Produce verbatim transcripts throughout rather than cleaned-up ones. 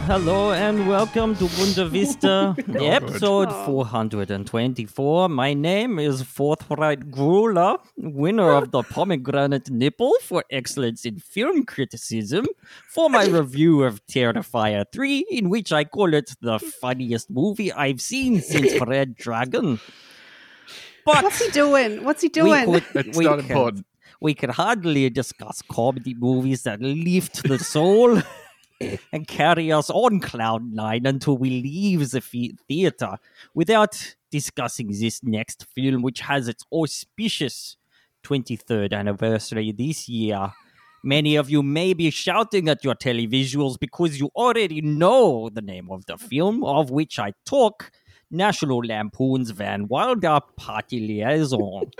hello and welcome to Bunda Vista, episode four hundred twenty-four. My name is Forthright Gruler, winner of the Pomegranate Nipple for excellence in film criticism, for my review of Terrifier three, in which I call it the funniest movie I've seen since Red Dragon. But What's he doing? What's he doing? We could, It's we not can- important. We could hardly discuss comedy movies that lift the soul and carry us on cloud nine until we leave the fe- theater without discussing this next film, which has its auspicious twenty-third anniversary this year. Many of you may be shouting at your televisuals because you already know the name of the film, of which I talk, National Lampoon's Van Wilder Party Liaison.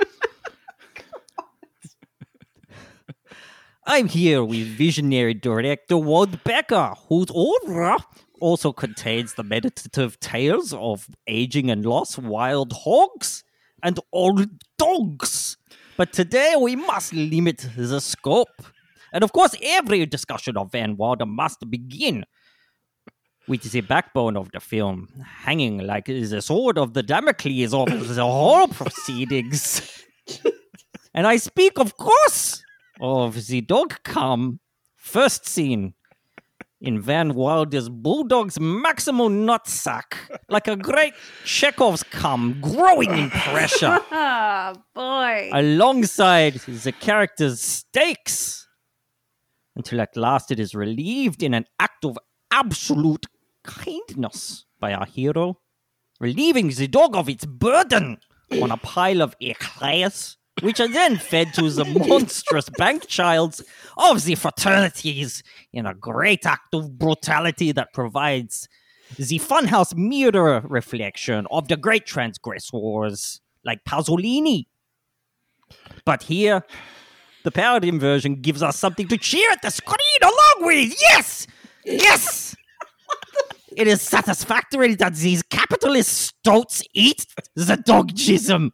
I'm here with visionary director Walt Becker, whose aura also contains the meditative tales of aging and loss, wild hogs, and old dogs. But today we must limit the scope. And of course, every discussion of Van Wilder must begin with the backbone of the film, hanging like the sword of the Damocles of the whole proceedings. And I speak, of course, of the dog cum first scene in Van Wilder's Bulldog's maximal nutsack, like a great Chekhov's cum growing in pressure, Ah, boy. alongside the character's stakes, until at last it is relieved in an act of absolute kindness by our hero, relieving the dog of its burden on a pile of eclairs, which are then fed to the monstrous bank childs of the fraternities in a great act of brutality that provides the funhouse mirror reflection of the great transgressors like Pasolini. But here, the Paladin version gives us something to cheer at the screen along with. Yes! Yes! It is satisfactory that these capitalist stoats eat the dog jism.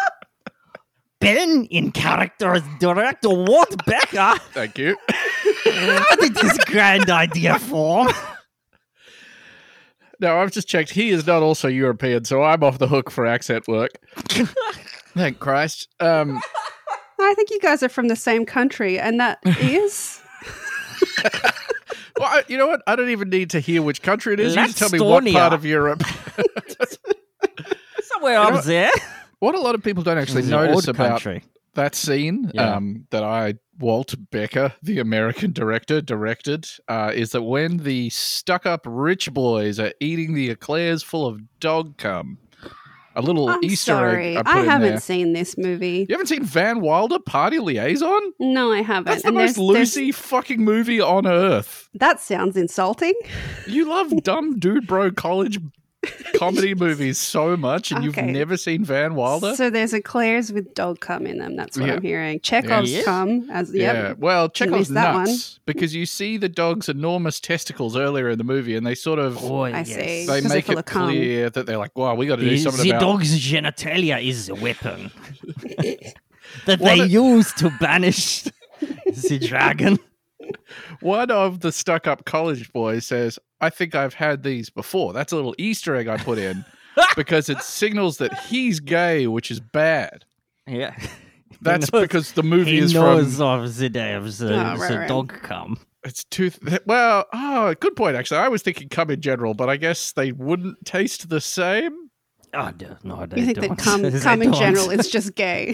Ben, in character as director Walt Becker, Thank you. how did this grand idea form? No, I've just checked. He is not also European, so I'm off the hook for accent work. Thank Christ. Um, I think you guys are from the same country, and that is. well, I, you know what? I don't even need to hear which country it is. You just tell me what Lastonia. part of Europe. Somewhere know up what? there. What a lot of people don't actually The notice old about country. that scene Yeah. um, that I, Walt Becker, the American director, directed, uh, is that when the stuck-up rich boys are eating the eclairs full of dog cum, a little I'm Easter sorry. egg I put I in haven't there. seen this movie. You haven't seen Van Wilder Party Liaison? No, I haven't. That's the And most there's- there's- Lucy fucking movie on earth. That sounds insulting. You love dumb dude bro college comedy movies so much, and you've Okay. never seen Van Wilder? So there's eclairs with dog cum in them. That's what Yeah. I'm hearing. Chekhov's Yeah. cum. As Yeah, yep. well, Chekhov's missed that nuts because you see the dog's enormous testicles earlier in the movie, and they sort of Oh, I yes. see. they 'cause they're make full it of cum. clear that they're like, "Wow, we got to do The, something the about." dog's genitalia is a weapon that What they a- use to banish the dragon. One of the stuck-up college boys says, "I think I've had these before." That's a little Easter egg I put in because it signals that he's gay, which is bad. Yeah. That's He knows- because the movie he is knows from of the day of the, Oh, right, the right. dog cum. it's two. Th- well, oh, good point. Actually, I was thinking cum in general, but I guess they wouldn't taste the same. Oh, no, no, they You think don't. that cum, They cum in don't. general is just gay?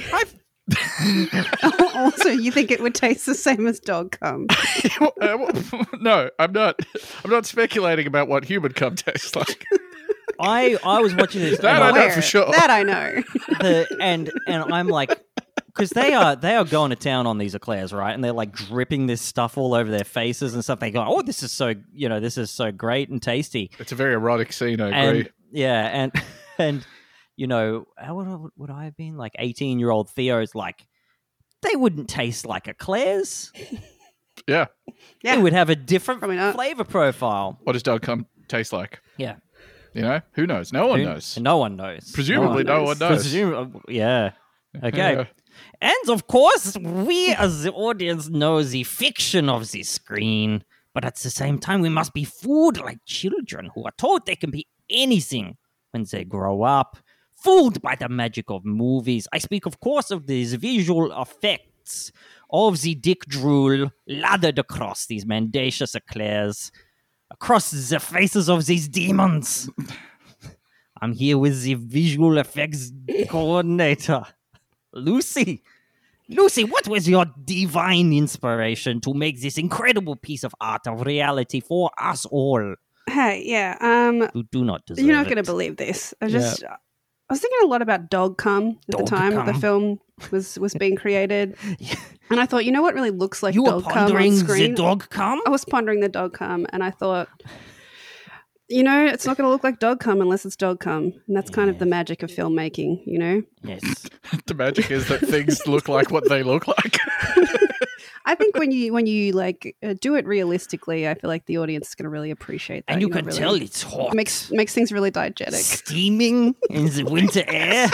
Also, you think it would taste the same as dog cum? Uh, no, I'm not. I'm not speculating about what human cum tastes like. I I was watching this That and, I I- know Aware. for sure. That I know. the, and and I'm like, because they are they are going to town on these eclairs, right? And they're like dripping this stuff all over their faces and stuff. They go, oh, this is so you know this is so great and tasty. It's a very erotic scene. I agree. And yeah, and and you know, how would, would I have been like eighteen year old Theo's like, they wouldn't taste like eclairs. yeah. Yeah. It would have a different Probably not. flavor profile. What does dog cum taste like? Yeah, You know, who knows? No one Who- knows. No one knows. Presumably, no one knows. Presume- yeah. Okay. Yeah. And of course, we as the audience know the fiction of the screen, But at the same time, we must be fooled like children who are told they can be anything when they grow up. Fooled by the magic of movies. I speak, of course, of these visual effects of the dick drool lathered across these mendacious eclairs, across the faces of these demons. I'm here with the visual effects coordinator, Lucy. Lucy, what was your divine inspiration to make this incredible piece of art of reality for us all? Hey, yeah. Um, Who do not deserve you're not it. going to believe this. I just, I was thinking a lot about dog cum at Dog the time that the cum. film was was being created, and I thought, you know what really looks like You were dog cum on pondering the screen? dog cum? I was pondering the dog cum, and I thought, you know, it's not going to look like dog cum unless it's dog cum, and that's kind of the Yes. magic of filmmaking, you know. Yes. The magic is that things look like what they look like. I think when you when you like uh, do it realistically, I feel like the audience is going to really appreciate that. And you know, can really tell it's hot. makes makes things really diegetic. Steaming in the winter air.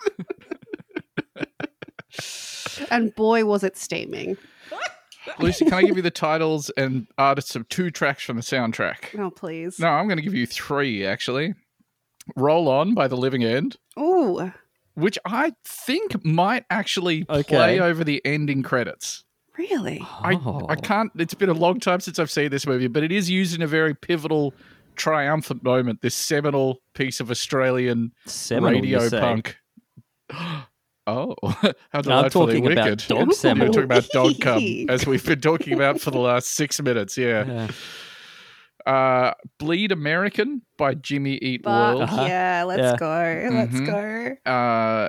And boy, was it steaming! Lucy, can I give you the titles and artists of two tracks from the soundtrack? Oh please! No, I'm going to give you three, actually. Roll On by The Living End, Ooh, which I think might actually Okay. play over the ending credits. really? I, Oh. I can't, it's been a long time since I've seen this movie, but it is used in a very pivotal, triumphant moment, this seminal piece of Australian Seminal, you radio say. punk. Oh, how No, I'm delightfully talking about wicked. dog We're seminal. talking about dog cum, as we've been talking about for the last six minutes, yeah. Yeah. Uh, Bleed American by Jimmy Eat Fuck World. Uh-huh. yeah, let's Yeah. go. Let's Mhm. go. Uh,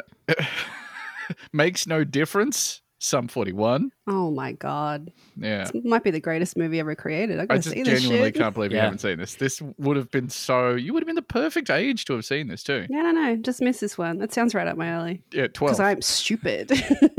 Makes No Difference, Sum forty-one. Oh my god, Yeah. this might be the greatest movie ever created. I I gotta just see this genuinely shit. can't believe you Yeah. haven't seen this. This would have been so, you would have been the perfect age to have seen this too. Yeah, no, no, just miss this one. That sounds right up my alley. Yeah, twelve. Because I'm stupid.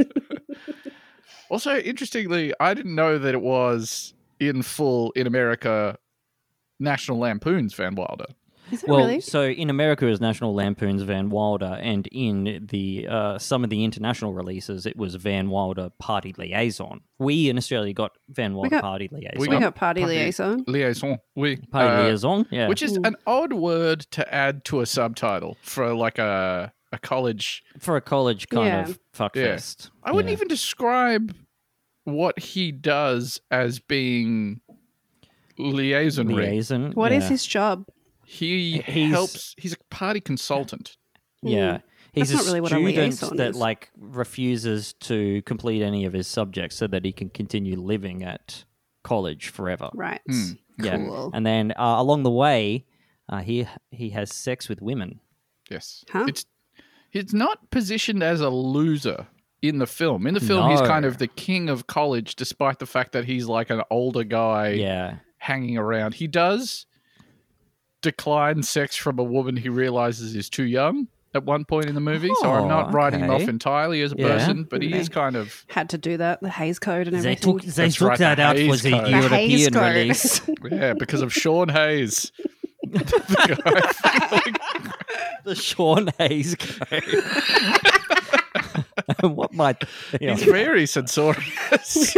Also, interestingly, I didn't know that it was in full in America National Lampoon's Van Wilder. Is it Well, really? so in America it was National Lampoon's Van Wilder, and in the uh, some of the international releases it was Van Wilder Party Liaison. We in Australia got Van Wilder got- Party Liaison. we We got got party Party- liaison. Liaison. Oui. Party Uh, Liaison, yeah. Which is Mm. an odd word to add to a subtitle for like a, a college. for a college kind Yeah. of fuckfest. I wouldn't Yeah. even describe what he does as being liaison. Liaison. What is yeah. his job? He He's- helps. He's a party consultant. Yeah. He's That's a not really what a student liaison that is. like refuses to complete any of his subjects so that he can continue living at college forever. Right. Hmm. Yeah. Cool. And then uh, along the way, uh, he he has sex with women. Yes. Huh? It's he's not positioned as a loser in the film. In the film, he's No. kind of the king of college, despite the fact that he's like an older guy Yeah. hanging around. He does decline sex from a woman he realizes is too young at one point in the movie. so I'm Oh, not writing him off okay. entirely as a Yeah. person, but he Okay. is kind of Had to do that. The Hays Code and They everything. took they That's took right, that the out for Hays the Code. The Hays European Code. release. yeah, because of Sean Hayes. The guy- The Sean Hayes code. What might you know, he's very censorious.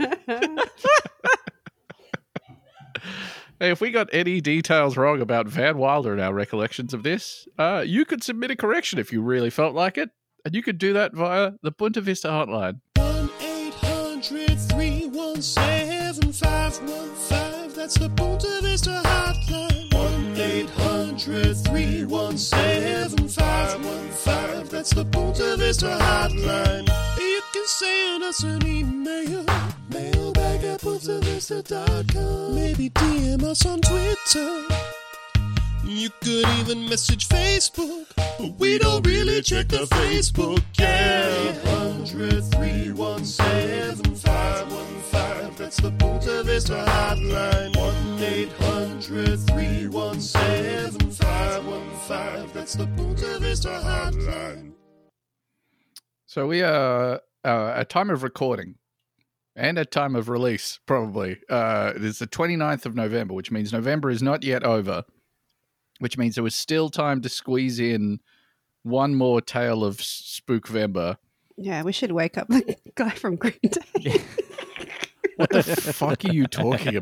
Hey, if we got any details wrong about Van Wilder in our recollections of this, uh, you could submit a correction if you really felt like it. And you could do that via the Punta Vista hotline. one eight hundred three one seven five one five. That's the Punta Vista hotline. one eight hundred three one seven five one five. That's the Punta Vista hotline. You can send us an email. Mailbag at punta vista dot com. Maybe D M us on Twitter. You could even message Facebook, but we don't really check the Facebook. Yeah, eight hundred three one seven five one five. That's the Punta Vista hotline. one eight hundred three one seven five one five. That's the Punta Vista hotline. So we are uh, at time of recording and at time of release, probably. Uh, it is the twenty-ninth of November, which means November is not yet over, which means there was still time to squeeze in one more tale of Spookvember. Yeah, we should wake up the guy from Green Day. What the fuck are you talking about?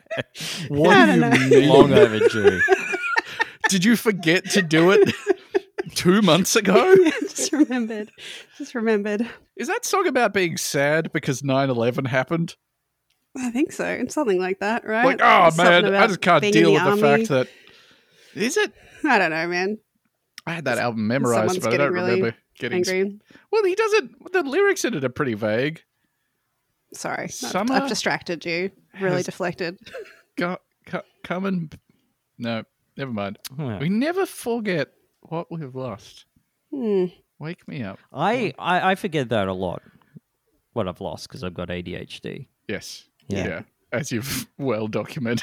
What I do you don't know. mean? Long overdue. Did you forget to do it two months ago? Just remembered. Just remembered. Is that song about being sad because nine eleven happened? I think so. It's something like that, right? Like, oh It's something man, I about just can't being in deal the with the army. fact that. Is it? I don't know, man. I had that album memorized, Someone's but I getting don't really remember getting. Angry. Well, he doesn't. The lyrics in it are pretty vague. Sorry. I've- Summer I've distracted you. Really has- deflected. Go, co- come and. No, never mind. Yeah. We never forget what we have lost. Hmm. Wake me up. I, I, I forget that a lot, what I've lost, because I've got A D H D. Yes. Yeah. Yeah. As you've well documented.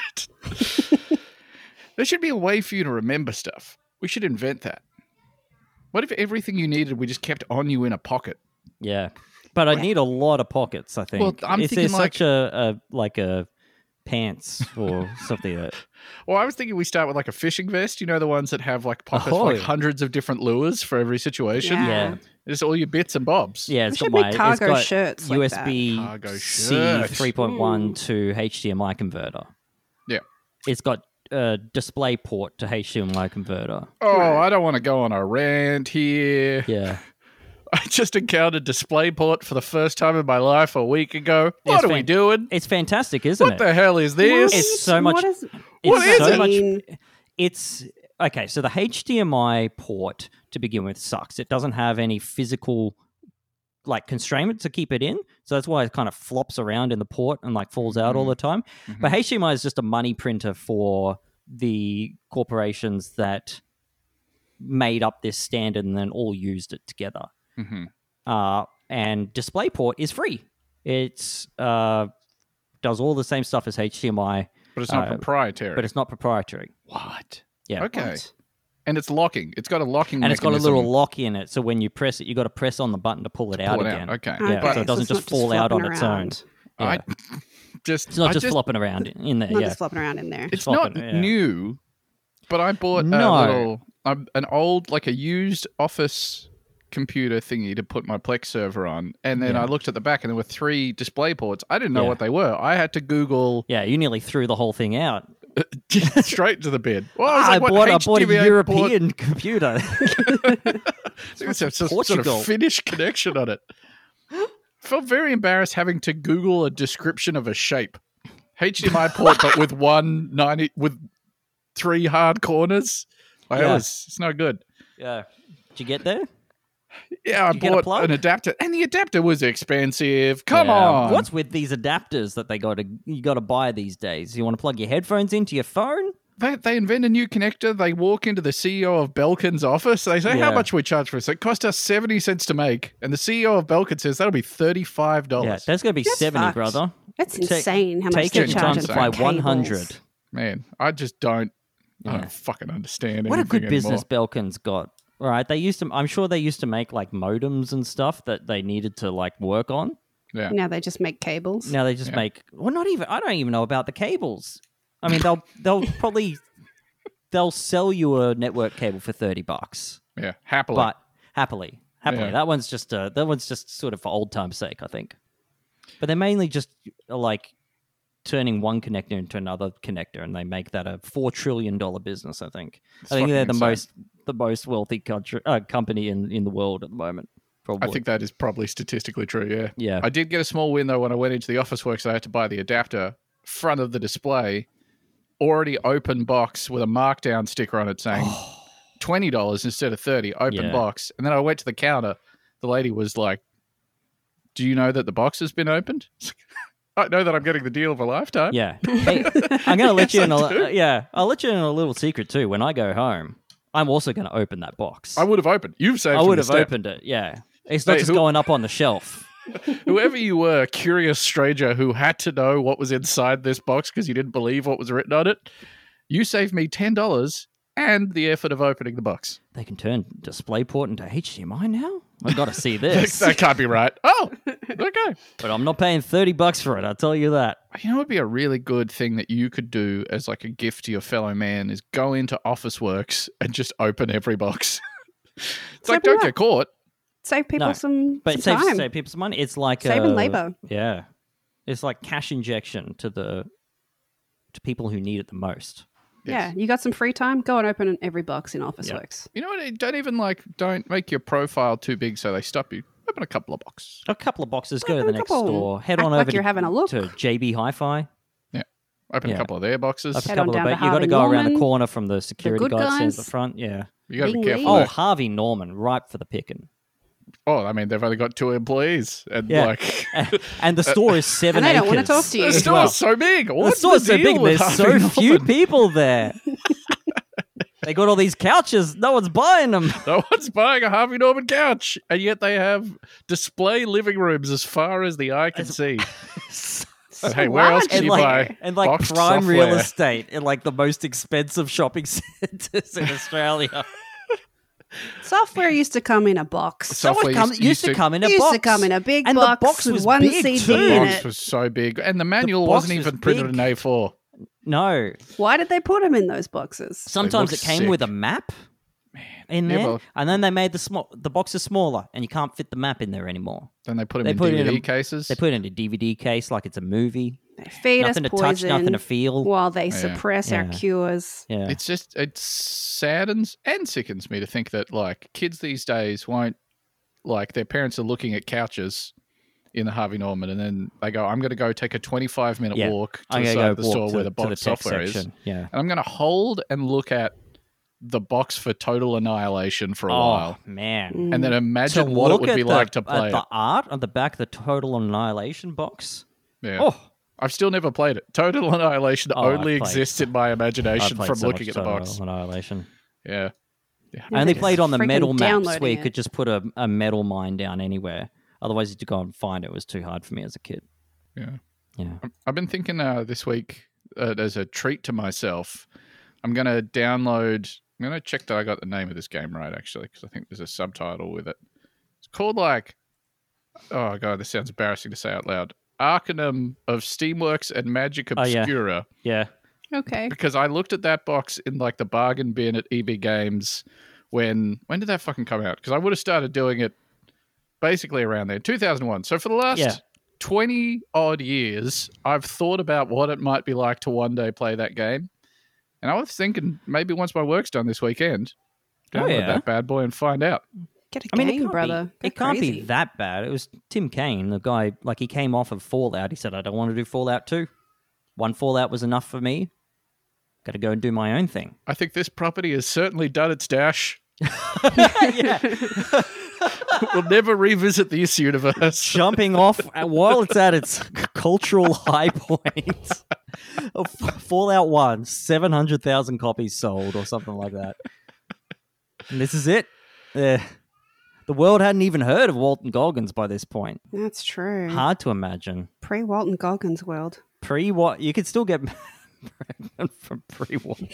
There should be a way for you to remember stuff. We should invent that. What if everything you needed we just kept on you in a pocket? Yeah. But I need a lot of pockets, I think. Well, I'm Is thinking there like- such a, a like a pants or something that Well, I was thinking we start with like a fishing vest. You know, the ones that have like pockets Oh, for like yeah. hundreds of different lures for every situation. Yeah. yeah. Just all your bits and bobs. Yeah, it's We got should my make it's cargo got shirts like U S B Cargo C shirt. three point one Mm. to H D M I converter. Yeah. It's got a display port to H D M I converter. Oh, Right. I don't want to go on a rant here. Yeah. I just encountered DisplayPort for the first time in my life a week ago. What It's are we fan- doing? It's fantastic, isn't What it? the hell is this? It's so much- What is, It's What is so it? much it's okay, so the H D M I port to begin with sucks. It doesn't have any physical like constraint to keep it in. So that's why it kind of flops around in the port and like falls out all the time. Mhm. But H D M I is just a money printer for the corporations that made up this standard and then all used it together. Mhm. Uh, and DisplayPort is free. It's uh, does all the same stuff as H D M I, But it's not Uh, proprietary. but it's not proprietary. what? Yeah. Okay. What? And it's locking. It's got a locking And it's got a mechanism. little lock in it, so when you press it, you got to press on the button to pull it out Pull it again. Okay. Yeah, Okay, so it doesn't it's just not fall out on flopping its own. around. Yeah. I just It's not I just, flopping around in there. Not yeah, just flopping around in there. It's not flopping, yeah. new, but I bought No. a little um, an old like a used office computer thingy to put my Plex server on, and then Yeah. I looked at the back and there were three display ports. I didn't know Yeah. what they were. I had to Google yeah. You nearly threw the whole thing out. straight to the bin. Well, I was I, like, what bought, I bought a H D M I port? European computer. It's a sort Portugal. of Finnish connection on it. Felt very embarrassed having to Google a description of a shape. H D M I port, but with one ninety with three hard corners. Like, Yeah. it was, it's not good. yeah. Did you get there? Yeah, I Did you get a bought plug? an adapter, and the adapter was expensive. Come Yeah. on, What's with these adapters that they got to you got to buy these days? You want to plug your headphones into your phone? they, they invent a new connector. They walk into the C E O of Belkin's office. They say, "How Yeah. much we charge for this?" It cost us seventy cents to make, and the C E O of Belkin says that'll be thirty-five Yeah, dollars. that's going to be That's seventy, fucked. brother. That's Take- insane how much Take they're it and charging times for by one cables. hundred. Man, I just don't. I Yeah. don't fucking understand. What a anything good business anymore. Belkin's got. All right, they used to. I'm sure they used to make like modems and stuff that they needed to like work on. Yeah. Now they just make cables. Now they just Yeah. make. Well, not even. I don't even know about the cables. I mean, they'll they'll probably they'll sell you a network cable for thirty bucks, Yeah, happily. but happily, happily, Yeah. that one's just uh, that one's just sort of for old time's sake, I think. But they're mainly just uh, like turning one connector into another connector, and they make that a four trillion dollar business. I think. It's I think fucking they're the insane. most the most wealthy country uh, company in, in the world at the moment. Probably. I think that is probably statistically true. Yeah. Yeah. I did get a small win though when I went into the office works. I had to buy the adapter front of the display, already open box with a markdown sticker on it saying twenty dollars instead of thirty. Open Yeah. box, and then I went to the counter. The lady was like, "Do you know that the box has been opened?" I know that I'm getting the deal of a lifetime. Yeah. Hey, I'm going to let you in. Yes, A, I do. uh, yeah, I'll let you in a little secret too. When I go home, I'm also going to open that box. I would have opened. You've saved. I from would the have step. opened it. Yeah, it's not Hey, just who- going up on the shelf. Whoever you were, curious stranger who had to know what was inside this box because you didn't believe what was written on it, you saved me ten dollars and the effort of opening the box. They can turn DisplayPort into H D M I now. I've got to see that, this. that can't be right. Oh, okay. But I'm not paying thirty bucks for it. I'll tell you that. You know what would be a really good thing that you could do as like a gift to your fellow man is go into Officeworks and just open every box. It's like, open don't it get caught. Save people No, some, But some it saves time. save people some money. It's like Saving a, labor. Yeah, it's like cash injection to the to people who need it the most. Yeah, you got some free time? Go and open every box in Officeworks. You know what? Don't even like, don't make your profile too big so they stop you. Open a couple of boxes. A couple of boxes, go to Open the a next couple. store, head Act on like over you're to, having a look. to J B Hi-Fi. Open Yeah. a couple of their boxes. Up a Head on couple of down to ba- you got to Harvey go around the Norman, corner from the security good guard stands at guys. the front. Yeah. You got to be Bing careful. Lee. Oh, though. Harvey Norman, ripe for the picking. Oh, I mean, they've only got two employees, and Yeah. like and the store is seven And they acres. don't want to talk to you. the as store's well. so big. The What's store's so deal big. with There's so Harvey few Norman? people there. They got all these couches. No one's buying them. No one's buying a Harvey Norman couch, and yet they have display living rooms as far as the eye can see. But hey, where else large can and you like, buy and like boxed prime real software? estate in like the most expensive shopping centers in Australia. Software used to come in a box. Software Someone come, used- used, used to to- come in a used box. to come in a big and box the box with was one big C D too. in box it. was so big, and the manual box wasn't was even printed big. in A four. No. Why did they put them in those boxes? Sometimes look it came sick. with a map in Yeah, there, well- and then they made the small the boxes smaller, and you can't fit the map in there anymore. Then they put them They in put it D V in D a- cases. They put it in a D V D case like it's a movie. They feed Nothing us to poison touch, nothing to feel. while they Yeah. suppress our Yeah. cures. Yeah. It's just it saddens and sickens me to think that like kids these days won't like their parents are looking at couches in the Harvey Norman, and then they go, "I'm going to go take a twenty-five minute Yeah. walk to I'm the gonna side go of the walk store to, where the to the box tech software is, section. Yeah. and I'm going to hold and look at the box for Total Annihilation for a Oh while, man. Mm. and then To imagine what it look would at be the, like to at play the it." art on the back of the Total Annihilation box. Yeah. Oh, I've still never played it. Total Annihilation Oh, I've only played exists so- in my I imagination played from so looking much at the Total box. Annihilation. Yeah. Yeah. I only they're played on the freaking metal maps downloading where you it. could just put a, a metal mine down anywhere. Otherwise, you had to go and find it. It was too hard for me as a kid. Yeah. Yeah. I've been thinking uh, this week uh, as a treat to myself, I'm going to download. I'm going to check that I got the name of this game right, actually, because I think there's a subtitle with it. It's called like, oh god, this sounds embarrassing to say out loud. Arcanum of Steamworks and Magic Oh, yeah. Obscura. Yeah. Okay. Because I looked at that box in like the bargain bin at E B Games when when did that fucking come out? Because I would have started doing it basically around there, two thousand one. So for the last Yeah. twenty odd years, I've thought about what it might be like to one day play that game. And I was thinking maybe once my work's done this weekend, Oh, download yeah. that bad boy and find out. Get a I mean, game, it can't, brother. be, it Go can't be crazy. that bad. It was Tim Kaine, the guy, like he came off of Fallout. He said, I don't want to do Fallout two. One Fallout was enough for me. Got to go and do my own thing. I think this property has certainly done its dash. yeah. We'll never revisit this universe. Jumping off at- while it's at its cultural high point. of Fallout one, seven hundred thousand copies sold or something like that. And this is it. Uh, the world hadn't even heard of Walton Goggins by this point. That's true. Hard to imagine. Pre Walton Goggins world. Pre what? You could still get pregnant from pre Walton.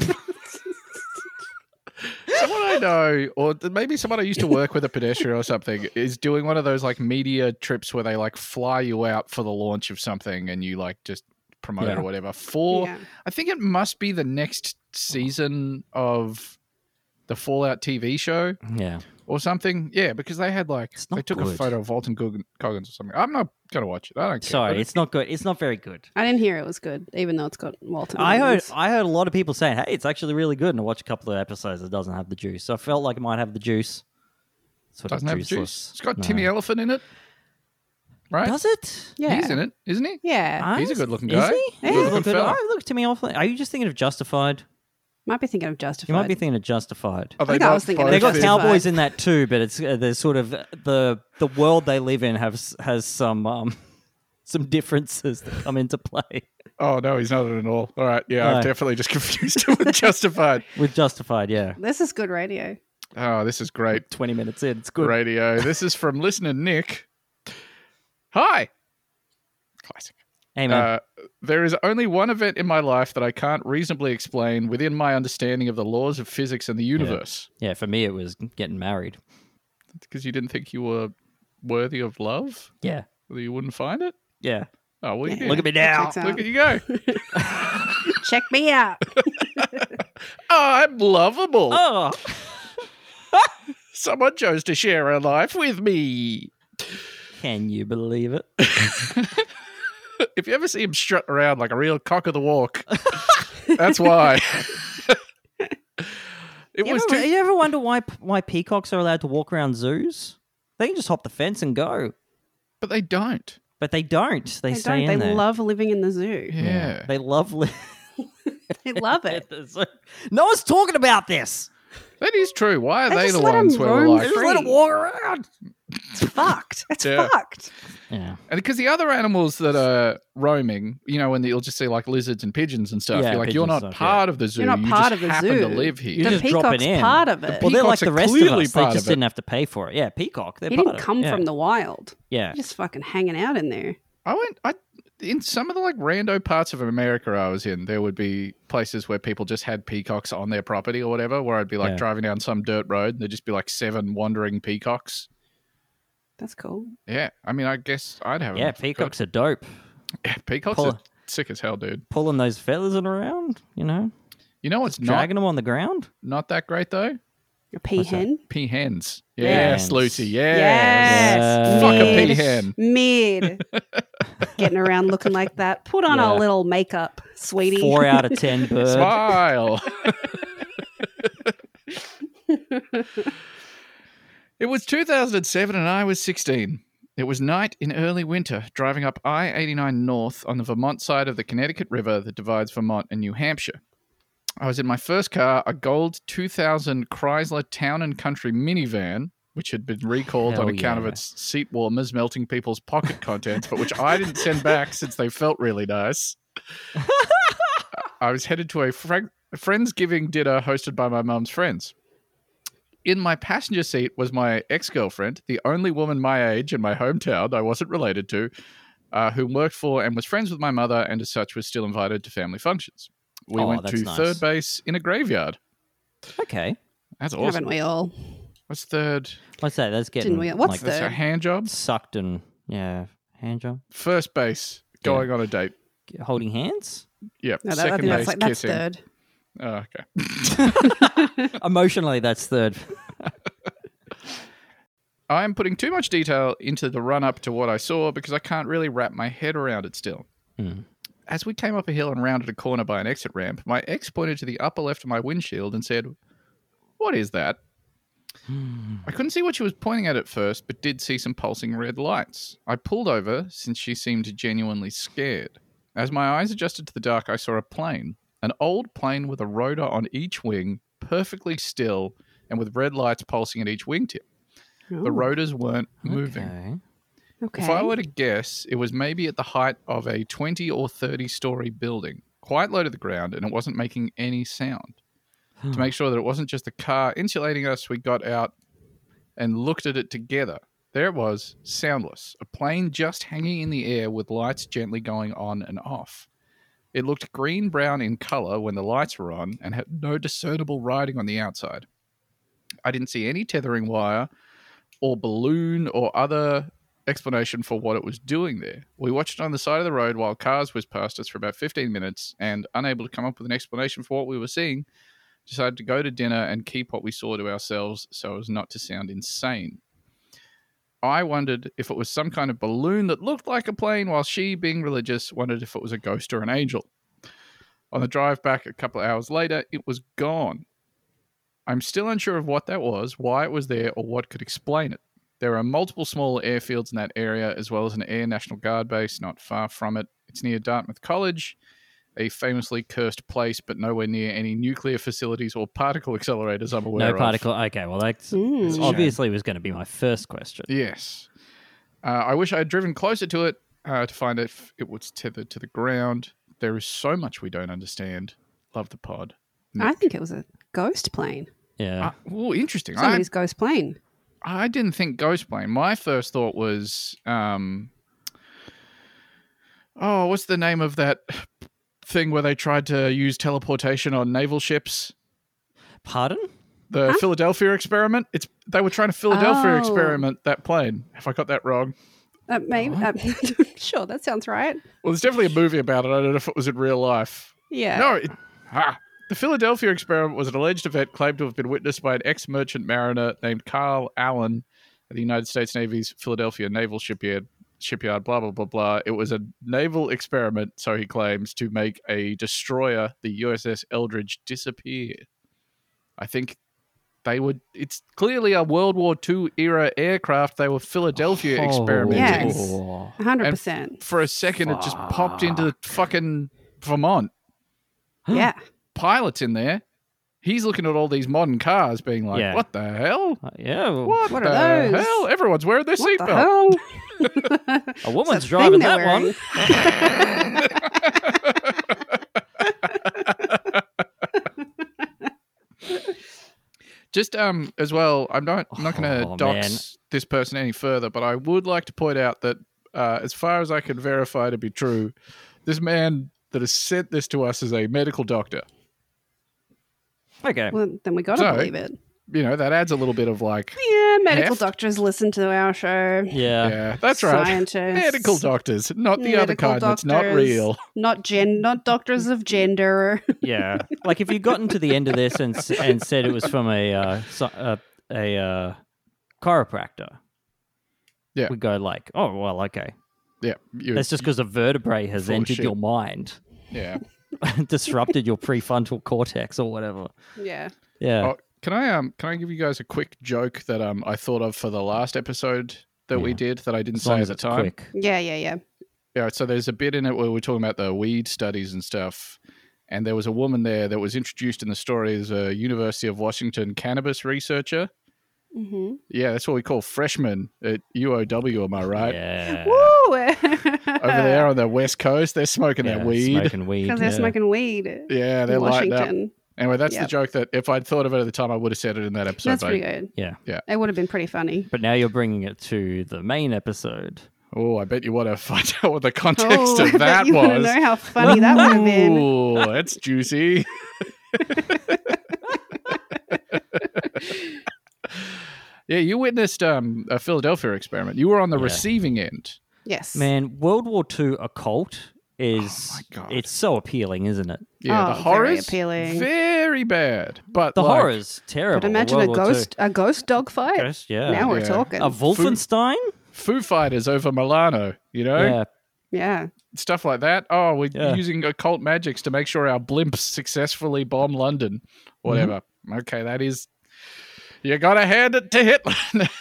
Someone I know, or maybe someone I used to work with a pedestrian or something, is doing one of those like media trips where they like fly you out for the launch of something and you like just promote it Yeah. or whatever. For Yeah. I think it must be the next season of the Fallout T V show Yeah. or something. Yeah, because they had like It's not they took a good. photo of Walton Gog- Goggins or something. I'm not gonna watch it. I don't care. Sorry, But it's not good. It's not very good. I didn't hear it was good, even though it's got Walton. I heard Goggins. I heard a lot of people saying, "Hey, it's actually really good." And I watched a couple of episodes that doesn't have the juice. So I felt like it might have the juice. Sort doesn't of have juice. juiceless. It's got No. Timmy Elephant in it, right? Does it? Yeah. He's in it, isn't he? Yeah. He's a good-looking Is guy. he? Yeah. He's a Good-looking good. fella. Oh, look to me awfully. Are you just thinking of Justified? Might be thinking of Justified. You might be thinking of Justified. Are think they I not was thinking both of They got in- Justified. cowboys in that too, but it's uh, there's sort of the the world they live in has has some um some differences that come into play Oh no, he's not at all. All right, yeah, No. I've definitely just confused him with Justified. with Justified. Yeah, This is good radio. Oh, this is great twenty minutes in, it's good. radio. This is from listener Nick. Hi. Classic. Hey man, Uh, there is only one event in my life that I can't reasonably explain within my understanding of the laws of physics and the universe. yeah, for me it was getting married. Because you didn't think you were worthy of love? Yeah, That you wouldn't find it? yeah. Oh, well, you Yeah. did. Look at me now. Checks out. Look at you go. Check me out. I'm lovable. Oh, Someone chose to share a life with me. can you believe it? If you ever see him strut around like a real cock of the walk, that's why. It You was ever, too- you ever wonder why why peacocks are allowed to walk around zoos? They can just hop the fence and go, but they don't. but they don't. They, They stay don't. in They there. love living in the zoo. Yeah. They love. Li- They love it. no one's talking about this. That is true. Why are They they, just the let 'em ones where we're roam like, Just let them Free. walk around. It's fucked. It's Yeah. fucked. Yeah. and because the other animals that are roaming, you know, when you'll just see like lizards and pigeons and stuff, Yeah, you're like, you're pigeons not and stuff, part of the zoo. You're not you part just of the happen zoo. to live here. You the just drop it peacock's in. part of it. Well, they're like Peacocks the are rest of clearly us. They part just of it. didn't have to pay for it. Yeah, peacock. They're He part didn't of come it. Yeah. from the wild. Yeah. Just fucking hanging out in there. I went. I in some of the like rando parts of America I was in, there would be places where people just had peacocks on their property or whatever. Where I'd be like Yeah. driving down some dirt road, and there'd just be like seven wandering peacocks. That's cool. Yeah, I mean, I guess I'd have. Yeah, them. peacocks are dope. Yeah, peacocks Pull- are sick as hell, dude. Pulling those feathers around, you know, You know what's not dragging them on the ground. not that great though? A peahen. Peahens. Yes. Yes, Lucy. Yes. Yes. Fuck a Mid. peahen. Mid. Getting around looking like that. Put on Yeah. a little makeup, sweetie. Four out of ten bird. Smile. It was two thousand seven and I was sixteen. It was night in early winter, driving up I eighty-nine north on the Vermont side of the Connecticut River that divides Vermont and New Hampshire. I was in my first car, a gold two thousand Chrysler Town and Country minivan, which had been recalled Hell on account of yeah. its seat warmers melting people's pocket contents, but which I didn't send back since they felt really nice. I was headed to a fri- Friendsgiving dinner hosted by my mum's friends. In my passenger seat was my ex-girlfriend, the only woman my age in my hometown I wasn't related to, uh, who worked for and was friends with my mother and as such was still invited to family functions. We Oh, went that's to nice. third base in a graveyard. Okay. That's awesome. Haven't we all? What's third? What's that? That's getting Didn't we? What's like the- That's a hand job. sucked and yeah, hand job. First base, going on a date. Holding hands. Yep. No, that, I Second think that's base, like that's kissing. third. Oh, okay. Emotionally, that's third. I'm putting too much detail into the run up to what I saw because I can't really wrap my head around it still. Hmm. As we came up a hill and rounded a corner by an exit ramp, my ex pointed to the upper left of my windshield and said, "What is that?" I couldn't see what she was pointing at at first, but did see some pulsing red lights. I pulled over since she seemed genuinely scared. As my eyes adjusted to the dark, I saw a plane, an old plane with a rotor on each wing, perfectly still, and with red lights pulsing at each wingtip. The Oh, rotors weren't moving. Okay. okay. If I were to guess, it was maybe at the height of a twenty or thirty story building, quite low to the ground, and it wasn't making any sound. To make sure that it wasn't just the car insulating us, we got out and looked at it together. There it was, soundless, a plane just hanging in the air with lights gently going on and off. It looked green-brown in color when the lights were on and had no discernible writing on the outside. I didn't see any tethering wire or balloon or other explanation for what it was doing there. We watched it on the side of the road while cars whizzed past us for about fifteen minutes and, unable to come up with an explanation for what we were seeing, decided to go to dinner and keep what we saw to ourselves so as not to sound insane. I wondered if it was some kind of balloon that looked like a plane, while she, being religious, wondered if it was a ghost or an angel. On the drive back a couple of hours later, it was gone. I'm still unsure of what that was, why it was there, or what could explain it. There are multiple small airfields in that area, as well as an Air National Guard base not far from it. It's near Dartmouth College, a famously cursed place, but nowhere near any nuclear facilities or particle accelerators I'm aware No of. particle. Okay, well, that's Mm. It's a shame. obviously was going to be my first question. Yes. Uh, I wish I had driven closer to it uh, to find if it was tethered to the ground. There is so much we don't understand. Love the pod. I think it was a ghost plane. Yeah. Uh, oh, interesting. I, Somebody's ghost plane. I didn't think ghost plane. My first thought was, um, oh, what's the name of that thing where they tried to use teleportation on naval ships? Pardon? The Huh? Philadelphia experiment. It's they were trying to Philadelphia Oh. experiment that plane. Have I got that wrong? Uh, maybe. Oh. Uh, sure, that sounds right. Well, there's definitely a movie about it. I don't know if it was in real life. Yeah. No, it, ah, the Philadelphia experiment was an alleged event claimed to have been witnessed by an ex-merchant mariner named Carl Allen at the United States Navy's Philadelphia Naval Shipyard shipyard, blah, blah, blah, blah. It was a naval experiment, so he claims, to make a destroyer, the U S S Eldridge, disappear. I think they would, it's clearly a World War Two era aircraft. They were Philadelphia Oh, experimenting. Yes. oh. one hundred And percent. For a second, it just popped into fucking Vermont. Yeah. Pilot's in there. He's looking at all these modern cars being like, Yeah. what the hell? Uh, yeah. well, What, What the are those? hell? Everyone's wearing their What the seatbelt. hell? A woman's It's a driving thing that they're one. Just um as well, I'm not I'm not going to Oh, dox man. this person any further, but I would like to point out that uh, as far as I can verify to be true, this man that has sent this to us is a medical doctor. Okay. Well, then we got to So- believe it. You know, that adds a little bit of like, Yeah, medical heft. doctors listen to our show. Yeah. yeah, that's right. Scientists. Medical doctors, not the other Medical kind that's not doctors. real. Not gen, not doctors of gender. Yeah. Like if you'd gotten to the end of this and s- and said it was from a uh, so, uh, a uh, chiropractor, Yeah. we'd go like, oh well, okay. Yeah, you, That's just because a vertebrae has Full of entered shit. your mind, yeah. disrupted your prefrontal cortex or whatever. Yeah. Yeah. Oh, can I um can I give you guys a quick joke that um I thought of for the last episode that we Yeah. did that I didn't as long say as at the it's time? quick. Yeah, yeah, yeah. Yeah, so there's a bit in it where we're talking about the weed studies and stuff. And there was a woman there that was introduced in the story as a University of Washington cannabis researcher. Mm-hmm. Yeah, that's what we call freshmen at U O W, am I right? Yeah. Woo! Over there on the West Coast, they're smoking Yeah, their weed. Smoking weed. Because they're yeah. smoking weed. Yeah, they're in lighting up. Washington. Anyway, that's the Yep. joke that if I'd thought of it at the time, I would have said it in that episode. That's but- pretty good. Yeah. Yeah. It would have been pretty funny. But now you're bringing it to the main episode. Oh, I bet you want to find out what the context Oh, I of bet that you want to was. know how funny that would have been. Ooh, that's juicy. Yeah, you witnessed um, a Philadelphia experiment. You were on the Yeah. receiving end. Yes. Man, World War Two occult is Oh my God. it's so appealing, isn't it? Yeah, Oh, the very horrors, appealing. very bad. But The like, horror's terrible. But imagine World a War Two. ghost, a ghost dog fight. Ghost, yeah. Now we're Yeah. talking. A Wolfenstein? Foo Fighters over Milano. You know, Yeah. yeah. stuff like that. Oh, we're Yeah. using occult magics to make sure our blimps successfully bomb London. Whatever. Mm-hmm. Okay, that is. You gotta hand it to Hitler.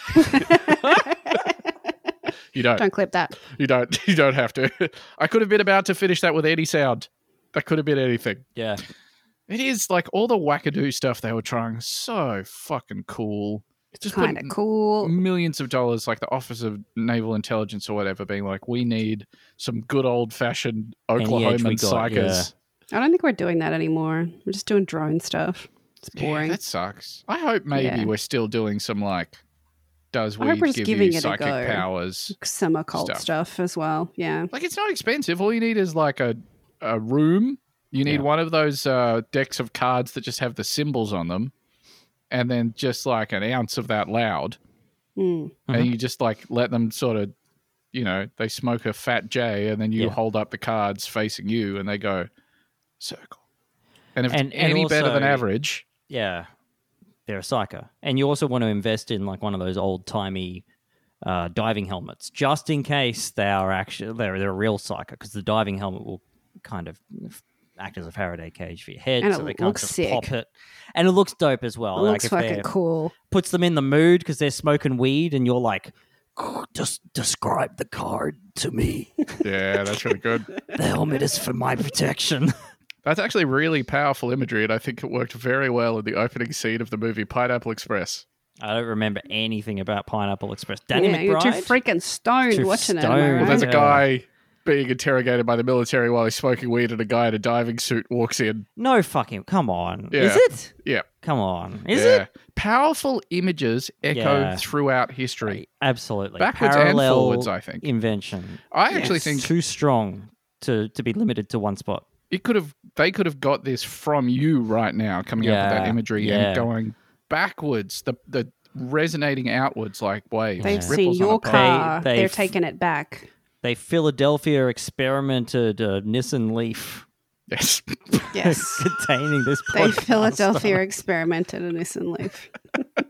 You don't. Don't clip that. You don't. You don't have to. I could have been about to finish that with any sound. That could have been anything. Yeah. It is like all the wackadoo stuff they were trying. So fucking cool. It's just Kind of putting cool. millions of dollars, like the Office of Naval Intelligence or whatever, being like, we need some good old fashioned edge we Oklahoman got, psychers. I don't think we're doing that anymore. We're just doing drone stuff. It's Yeah, boring. that sucks. I hope maybe Yeah. we're still doing some like, does I hope weed we're just give giving you it a psychic go. powers? Some occult Stuff. stuff. as well. Yeah. Like it's not expensive. All you need is like a, a room. You need Yeah. one of those uh, decks of cards that just have the symbols on them, and then just like an ounce of that loud, Mm. Mhm. and you just like let them sort of, you know, they smoke a fat J, and then you Yeah. hold up the cards facing you, and they go circle. And if And- it's and any better than also- average, Yeah. They're a psycho. And you also want to invest in like one of those old timey uh, diving helmets, just in case they are actually they're, they're a real psycho, because the diving helmet will kind of act as a Faraday cage for your head, And so it they can't looks just sick. pop it. And it looks dope as well. It like looks if fucking they're- cool. puts them in the mood because they're smoking weed, and you're like, "Oh, just describe the card to me. yeah, that's really good. The helmet is for my protection." That's actually really powerful imagery, and I think it worked very well in the opening scene of the movie Pineapple Express. I don't remember anything about Pineapple Express. Danny yeah, you're too McBride. freaking stoned Too watching it. stoned. Am I Well, right? there's a Yeah. guy being interrogated by the military while he's smoking weed, and a guy in a diving suit walks in. No fucking. Come on. Yeah. Is it? Yeah. Come on. Is yeah. it? Powerful images echoed Yeah. throughout history. Absolutely. Backwards and Parallel forwards, I think. Invention. I actually Yes. think Too strong to, to be limited to one spot. it could have they could have got this from you right now, coming up with that Yeah, imagery yeah. and going backwards, the the resonating outwards like waves. They've Yeah. seen ripples on your a pipe. car. They- They, are they've- taking it back. They Philadelphia experimented a Nissan Leaf Yes. Yes. containing this They podcast. Philadelphia experimented a Nissan Leaf.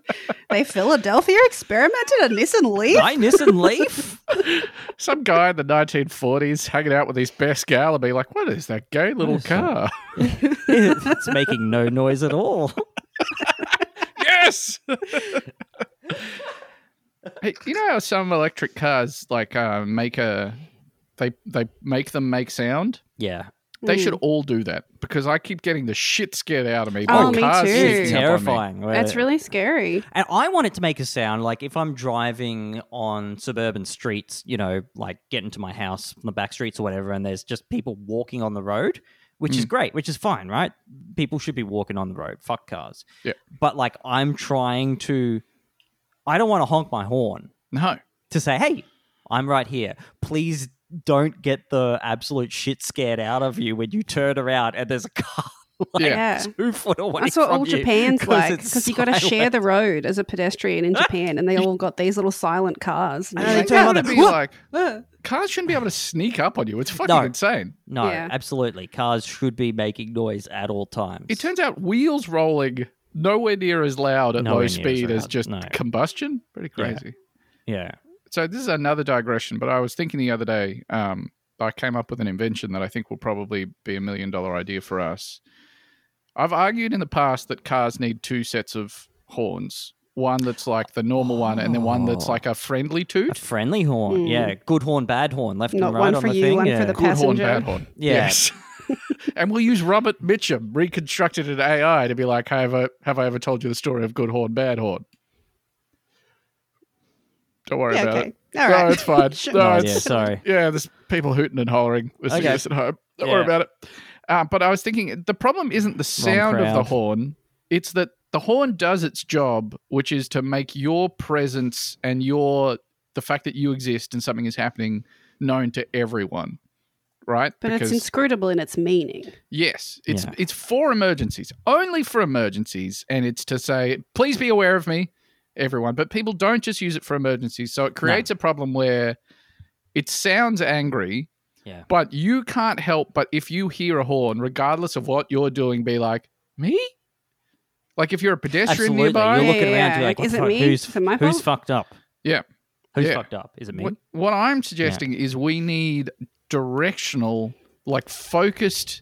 They Philadelphia experimented a Nissan Leaf. My Nissan Leaf? Some guy in the nineteen forties hanging out with his best gal and be like, what is that gay little is that? car? It's making no noise at all. Yes! Hey, you know how some electric cars like uh, make a they they make them make sound? Yeah. They should Mm. all do that because I keep getting the shit scared out of me. Oh, by me cars too. sneaking It's up on me. terrifying. where- That's really scary. And I want it to make a sound like if I'm driving on suburban streets, you know, like getting to my house from the back streets or whatever, and there's just people walking on the road, which is great, which is fine, right? People should be walking on the road. Fuck cars. Yeah. But like I'm trying to, I don't want to honk my horn No. to say, hey, I'm right here. Please don't get the absolute shit scared out of you when you turn around and there's a car like Yeah. two foot away That's what from all you Japan's 'cause like it's because you got to share silent. the road as a pedestrian in Japan, and they all got these little silent cars. And I you're know, like, they turn "Ah, on It'd the- be like, ah." cars shouldn't be able to sneak up on you. It's fucking No. insane. No, Yeah. absolutely. Cars should be making noise at all times. It turns out wheels rolling nowhere near as loud at Nowhere low near as speed as loud, just no. combustion. Pretty Yeah. crazy. yeah. So this is another digression, but I was thinking the other day, um, I came up with an invention that I think will probably be a million dollar idea for us. I've argued in the past that cars need two sets of horns. One that's like the normal one, and then one that's Oh. like a friendly A toot. friendly horn. Mm. Yeah. Good horn, bad horn, left Not and right one on for the you, thing. one for yeah. the Good horn, passenger. bad horn. Yeah. Yes. And we'll use Robert Mitchum, reconstructed in A I, to be like, have I, have I ever told you the story of good horn, bad horn? Don't worry Yeah, about okay. it. All no, right. it's fine. Sure. No, No it's, idea, sorry. Yeah, there's people hooting and hollering listening to Okay. this at home. Don't Yeah. worry about it. Uh, but I was thinking the problem isn't the sound of the crowd. horn, it's that the horn does its job, which is to make your presence and your the fact that you exist and something is happening known to everyone. Right? But it's inscrutable in its meaning. Yes, it's Yeah. it's for emergencies, only for emergencies, and it's to say, please be aware of me, everyone. But people don't just use it for emergencies, so it creates a problem where it sounds angry, Yeah. but you can't help but if you hear a horn, regardless of what you're doing, be like, me? Like if you're a pedestrian Absolutely. nearby, You're Yeah, looking yeah, around, yeah. you're like, what Is the it fuck? me? Who's, Is it my who's fault? fucked up? Yeah. Who's Yeah. fucked up? Is it me? what, what I'm suggesting is we need directional, like focused,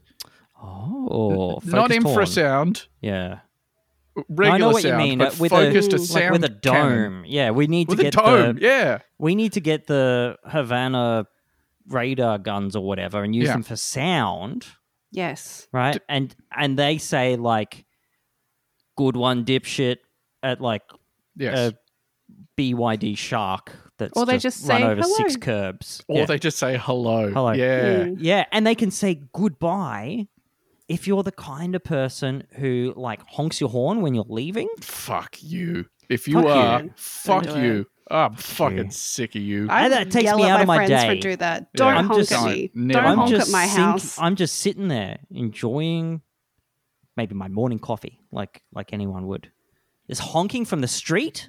Oh, not focused horn. infrasound, Yeah. regular I know what sound, you mean. but uh, with focused a, a like sound with a dome. cannon. Yeah, we need With to a get dome, the yeah. we need to get the Havana radar guns or whatever and use Yeah. them for sound, Yes. right? And and they say like, "Good one, dipshit," at like Yes. a B Y D shark that's Or they just, just run say, over six "Hello." curbs. Or yeah. they just say hello. Hello. Yeah. Mm. Yeah, and they can say goodbye if you're the kind of person who like honks your horn when you're leaving. Fuck you. If you Fuck are, you. fuck Don't do you. I'm fucking you. sick of you. I that takes yell me at out my of my friends day. for do that. Yeah. Don't I'm honk just- at me. Never. Don't I'm honk just at my sink- house. I'm just sitting there enjoying maybe my morning coffee, like like anyone would. Is honking from the street?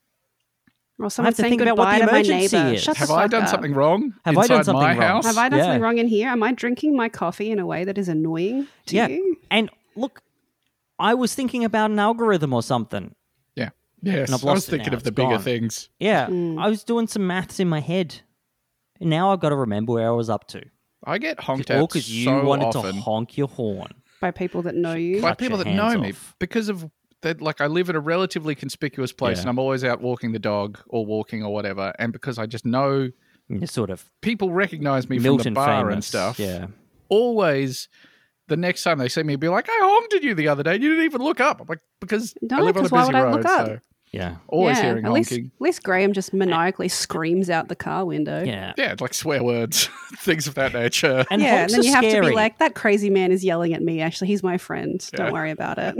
Or someone to saying think about what goodbye the to my emergency neighbor. is. Shut Have the I fuck done up. something wrong? Have I done inside something my wrong? house? Have I done Yeah. something wrong in here? Am I drinking my coffee in a way that is annoying to Yeah. you? And look, I was thinking about an algorithm or something. Yeah. Yes. And I've I was lost it thinking now. of the It's bigger gone. things. Yeah, Mm. I was doing some maths in my head. And now I've got to remember where I was up to. I get honked All at because you so wanted often to honk your horn. By people that know you. by Cut people your that know hands me off. because of that. Like I live in a relatively conspicuous place, Yeah. and I'm always out walking the dog or walking or whatever. And because I just know You're sort of people recognize me Milton from the bar famous. and stuff. Yeah. Always, the next time they see me, be like, "I honked at you the other day. and You didn't even look up." I'm like, because No, I live on a 'cause why busy would I road, look up? so Yeah. always yeah, hearing at least, honking. at least Graham just maniacally screams out the car window. Yeah. Yeah, like swear words, things of that nature. And yeah, and honks then are you have to scary. be like, that crazy man is yelling at me. Actually, he's my friend. Yeah. Don't worry about it.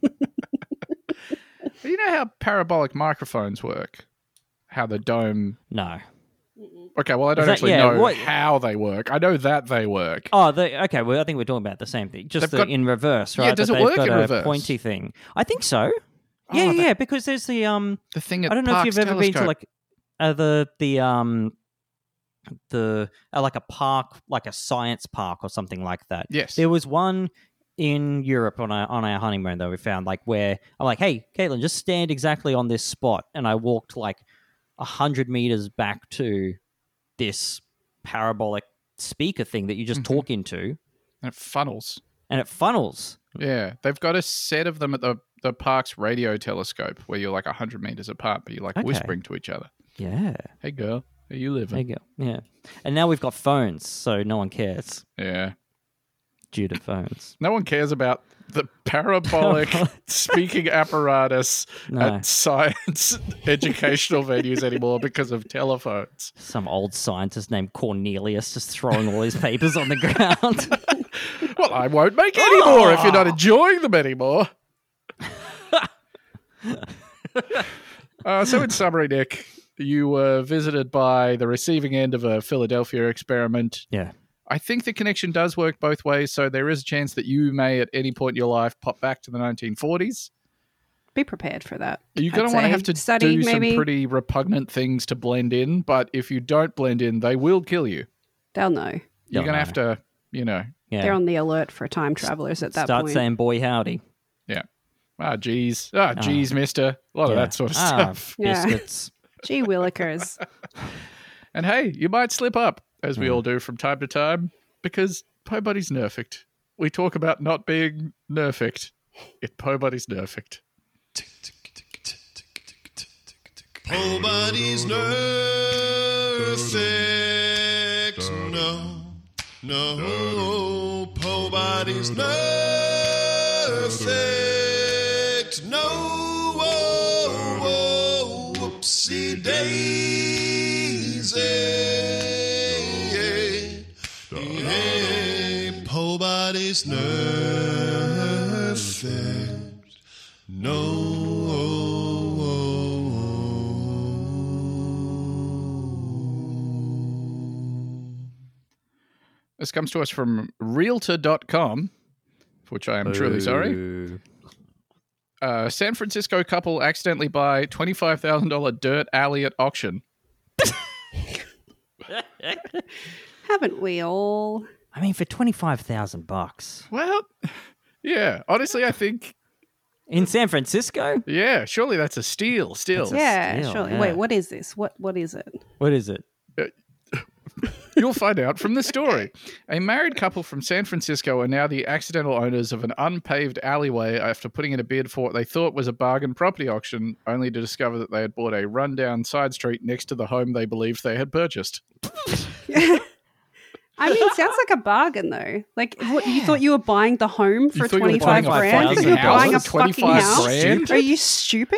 You know how parabolic microphones work? How the dome. No. Okay, well, I don't that- actually yeah, know what- how they work. I know that they work. Oh, the, okay. Well, I think we're talking about the same thing, just They've the, got- in reverse, Yeah, right? does That it they've work got in a reverse? Pointy thing. I think so. Oh, Yeah, that- yeah. Because there's the um. The thing at I don't know Parkes if you've ever been to Telescope. like uh, the the um the uh, like a park, like a science park or something like that. Yes. There was one in Europe on our on our honeymoon that we found, like where I'm like, hey, Caitlin, just stand exactly on this spot, and I walked like a hundred meters back to this parabolic speaker thing that you just Mhm. talk into, And it funnels. and it funnels. Yeah, they've got a set of them at the the park's radio telescope where you're like a hundred meters apart, but you're like Okay. whispering to each other. Yeah, Hey, girl, how you there living? you go. Yeah, and now we've got phones, so no one cares Yeah. due to phones. No one cares about the parabolic speaking apparatus No. at science educational venues anymore because of telephones. Some old scientist named Cornelius just throwing all his papers on the ground. Well, I won't make any more if you're not enjoying them anymore. uh, so, in summary, Nick, you were visited by the receiving end of a Philadelphia experiment. Yeah. I think the connection does work both ways, so there is a chance that you may, at any point in your life, pop back to the nineteen forties. Be prepared for that. You're going I'd to want to say. have to Study, do maybe. some pretty repugnant things to blend in, but if you don't blend in, they will kill you. They'll know. You're They'll going to know. have to, you know, Yeah. They're on the alert for time travelers at that Start point. saying "boy howdy." ah, geez, ah, geez, mister. A lot of Yeah. that sort of Ah, stuff. Yeah. Biscuits. Gee willikers. And hey, you might slip up, as we Mm. all do from time to time, because Po Buddy's nerfect. We talk about not being nerfect. If Po Buddy's nerfect. Po Buddy's nerfect. No, no. Po Buddy's nerfect. No, whoa, whoa, whoopsie daisy. Hey, Po Buddy's nerfect. No. This comes to us from Realtor dot com, for which I am truly sorry. Ooh. Uh, San Francisco couple accidentally buy twenty-five thousand dollars dirt alley at auction. Haven't we all? I mean, for twenty-five thousand bucks Well, yeah, honestly, I think, in San Francisco. yeah, surely that's a steal still. That's a Yeah, steal, surely. yeah. Wait, what is this? What What is it? What is it? You'll find out from the story. A married couple from San Francisco are now the accidental owners of an unpaved alleyway after putting in a bid for what they thought was a bargain property auction, only to discover that they had bought a rundown side street next to the home they believed they had purchased. I mean, it sounds like a bargain though. Like, what, you thought you were buying the home for thought you were twenty-five buying a grand? fucking You're house buying a for fucking twenty-five house? grand? Are you stupid?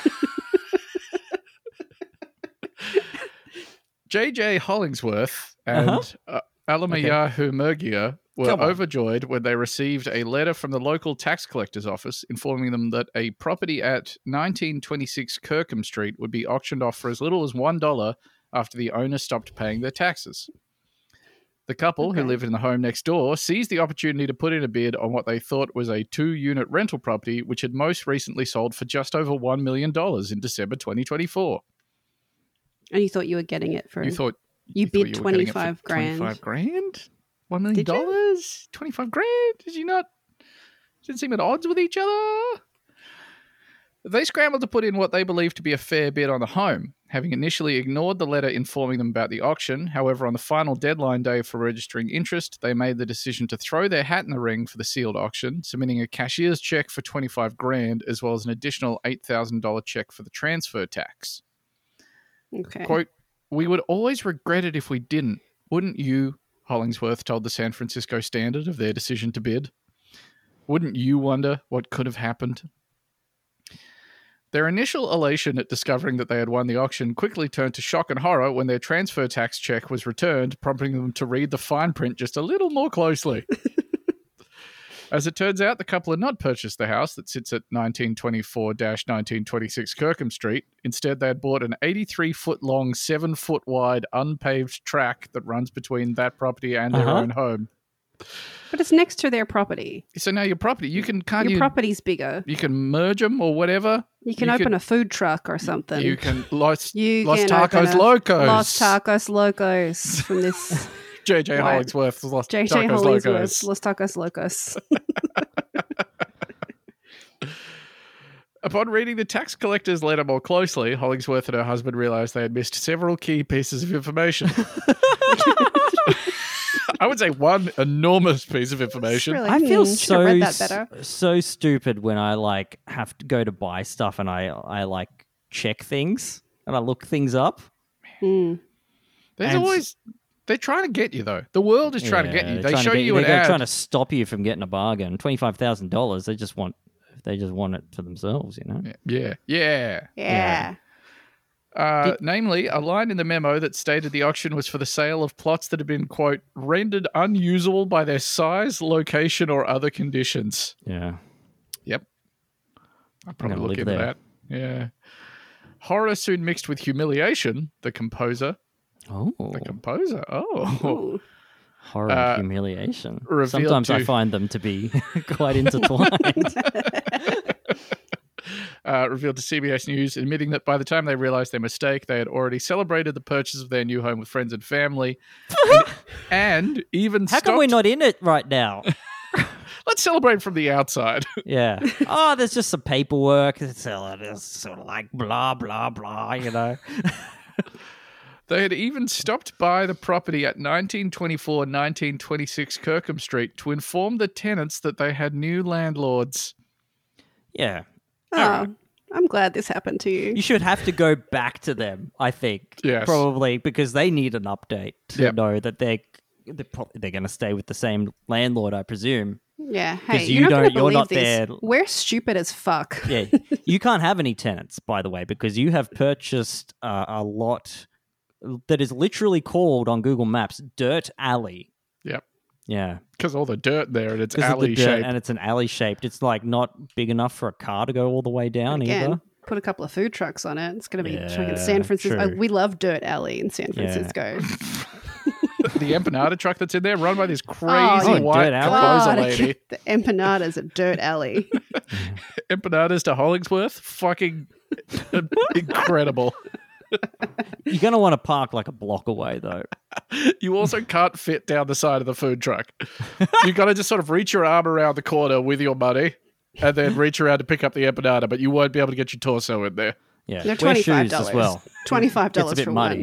J J Hollingsworth and Uh-huh. uh, Alamayahu Murgia were Come on. overjoyed when they received a letter from the local tax collector's office informing them that a property at nineteen twenty-six Kirkham Street would be auctioned off for as little as one dollar after the owner stopped paying their taxes. The couple, who Okay. lived in the home next door, seized the opportunity to put in a bid on what they thought was a two-unit rental property, which had most recently sold for just over one million dollars in December twenty twenty-four. And you thought you were getting it for You thought you thought bid you were getting it for twenty-five grand. Twenty-five grand? One million Did you? dollars? Twenty-five grand? Did you not? Didn't seem at odds with each other. They scrambled to put in what they believed to be a fair bid on the home, having initially ignored the letter informing them about the auction. However, on the final deadline day for registering interest, they made the decision to throw their hat in the ring for the sealed auction, submitting a cashier's check for twenty-five grand as well as an additional eight thousand dollars check for the transfer tax. Okay. Quote, "We would always regret it if we didn't, wouldn't you?" Hollingsworth told the San Francisco Standard of their decision to bid. "Wouldn't you wonder what could have happened?" Their initial elation at discovering that they had won the auction quickly turned to shock and horror when their transfer tax check was returned, prompting them to read the fine print just a little more closely. As it turns out, the couple had not purchased the house that sits at nineteen twenty-four to nineteen twenty-six Kirkham Street. Instead, they had bought an eighty-three foot long, seven foot wide, unpaved track that runs between that property and their Uh-huh. own home. But it's next to their property. So now your property, you can can't Your you property's bigger. you can merge them or whatever. You can you open could- a food truck or something. You can Los, You Los can Tacos open a Locos. Los Tacos Locos from this J J Why? Hollingsworth's Los J J Tacos Hollingsworth, Locos. Los Tacos Locos. Upon reading the tax collector's letter more closely, Hollingsworth and her husband realized they had missed several key pieces of information. I would say one enormous piece of information. Really? I feel Hmm, should so have read that s- better. so stupid when I like have to go to buy stuff and I I like check things and I look things up. Hmm. There's And- always they're trying to get you though. The world is trying to get Yeah, you. they're They trying to show get you an They're ad. trying to stop you from getting a bargain. Twenty five thousand dollars. They just want they just want it for themselves. You know. Yeah, yeah. Yeah. Uh, namely, a line in the memo that stated the auction was for the sale of plots that had been, quote, rendered unusable by their size, location, or other conditions. Yeah. Yep. I'll probably gonna look live into there. that. Yeah. Horror soon mixed with humiliation. The composer. Oh. The composer. Oh. Ooh. Horror Uh, and humiliation. revealed Sometimes I to- find them to be quite intertwined. Uh, revealed to C B S News, admitting that by the time they realized their mistake, they had already celebrated the purchase of their new home with friends and family, and, and even How stopped. come we're not in it right now? Let's celebrate from the outside. Yeah. Oh, there's just some paperwork. It's uh, it's sort of like blah blah blah. You know. They had even stopped by the property at nineteen twenty-four nineteen twenty-six Kirkham Street to inform the tenants that they had new landlords. Yeah. Oh, I'm glad this happened to you. You should have to go back to them, I think. Yes. Probably because they need an update to Yep. know that they're they're, pro- they're going to stay with the same landlord, I presume. Yeah. Hey, you you're not don't- gonna you're believe not this. there. We're stupid as fuck. Yeah. You can't have any tenants, by the way, because you have purchased uh, a lot that is literally called on Google Maps Dirt Alley. Yep. Yeah. Because all the dirt there and it's Because of the alley dirt, shape. and it's an alley shaped. It's like not big enough for a car to go all the way down Again, either. put a couple of food trucks on it. It's going to be Yeah, fucking San Francisco. true. Oh, we love Dirt Alley in San Yeah. Francisco. The empanada truck that's in there, run by this crazy Oh, white Dirt Alley. composer God, lady. the empanadas at Dirt Alley. Empanadas to Hollingsworth, fucking incredible. You're going to want to park like a block away, though. You also can't fit down the side of the food truck. You got to just sort of reach your arm around the corner with your money and then reach around to pick up the empanada, but you won't be able to get your torso in there. Yeah. They're Wear twenty-five shoes dollars. as well. Twenty-five Gets a dollars bit for muddy.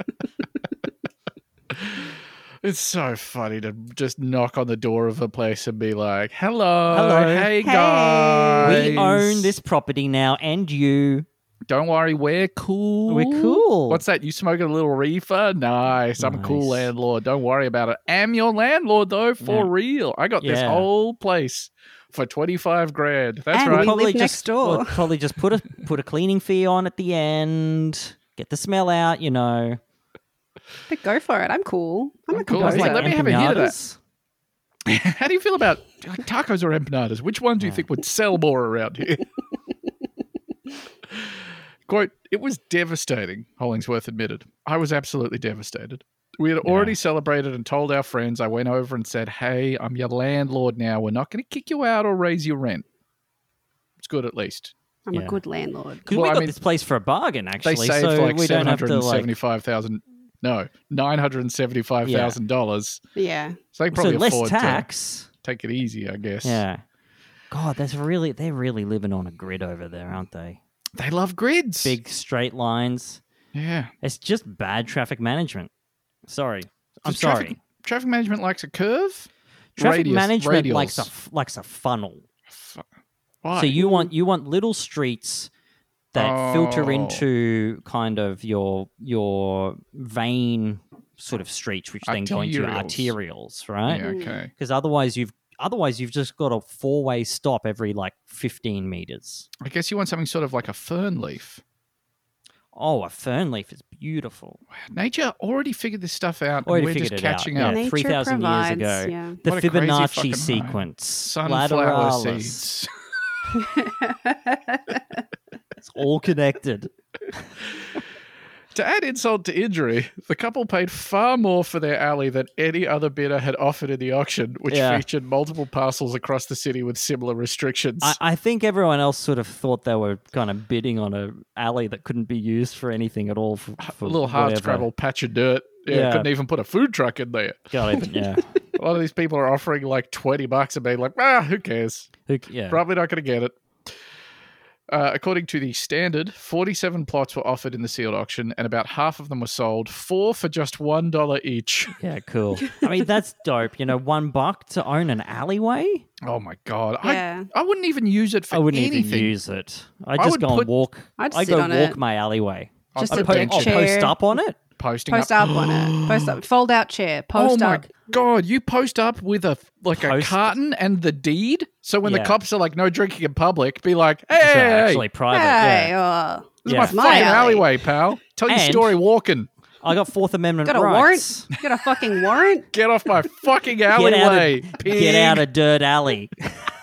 one. It's so funny to just knock on the door of a place and be like, hello, Hello. hey, Hey. guys. We own this property now, and you. Don't worry, we're cool. We're cool. What's that? You smoking a little reefer? Nice. I'm a cool Nice. landlord. Don't worry about it. Am your landlord though, for Yeah. real. I got this Yeah. whole place for twenty-five grand. That's And right. we Probably live just, next door. well, probably just put a put a cleaning fee on at the end. Get the smell out, you know. But go for it. I'm cool. I'm I'm a cool. composer. Hey, let me have a hit of that. empanadas. How do you feel about like, tacos or empanadas? Which one do you think would sell more around here? Quote, it was devastating, Hollingsworth admitted. I was absolutely devastated. We had already celebrated and told our friends. I went over and said, hey, I'm your landlord now. We're not going to kick you out or raise your rent. It's good at least. I'm Yeah. a good landlord. Because Well, we I got mean, this place for a bargain, They actually. saved so like we don't seven have to hundred like. seventy-five thousand no, nine hundred seventy-five thousand dollars. Yeah. So they So probably less afford tax. to take it easy, I guess. Yeah. God, that's really they're really living on a grid over there, aren't they? They love grids. Big straight lines. Yeah. It's just bad traffic management. Sorry, I'm Does traffic- sorry. Traffic management likes a curve? Traffic Radius- management radials. likes a f- likes a funnel. Fu- Why? So you want you want little streets that filter Oh. into kind of your your vein sort of streets, which then go into your Arterials. arterials, right? Yeah, okay. Because otherwise you've otherwise you've just got a four way stop every like fifteen meters. I guess you want something sort of like a fern leaf. Oh, a fern leaf is beautiful. Nature already figured this stuff out, Already and we're just figured it out, catching yeah. up. Nature three thousand years provides, ago. yeah. The What a crazy Fibonacci fucking ride. sequence. Sunflower lateralis. seeds. It's all connected. To add insult to injury, the couple paid far more for their alley than any other bidder had offered in the auction, which Yeah. featured multiple parcels across the city with similar restrictions. I, I think everyone else sort of thought they were kind of bidding on a alley that couldn't be used for anything at all. For, for a little hard whatever. scrabble patch of dirt Yeah, Yeah. couldn't even put a food truck in there. God, even, yeah. A lot of these people are offering like twenty bucks and being like, ah, who cares? Who, yeah. Probably not going to get it. Uh, according to the Standard, forty-seven plots were offered in the sealed auction, and about half of them were sold, four for just one dollar each. Yeah, cool. I mean, that's dope. You know, one buck to own an alleyway? Oh my god! Yeah. I I wouldn't even use it for I wouldn't anything. even use it. I I just would go put- and walk. I'd I sit go on walk it. my alleyway. Just I'd a put deck bench I'll it. chair. post up on it. Posting Post up. up on it. Post up. Fold out chair. Post oh my up. god! You post up with a like a Post- carton and the deed. So when the Yeah. cops are like, "No drinking in public," be like, "Hey, So hey, hey, actually private. Hey, Yeah. oh, this Yeah. is my My fucking alley. alleyway, pal. Tell your And- story walking. I got Fourth Amendment got a rights. warrant? Got a fucking warrant? Get off my fucking Get out, alleyway, of, pig. get out of Dirt Alley.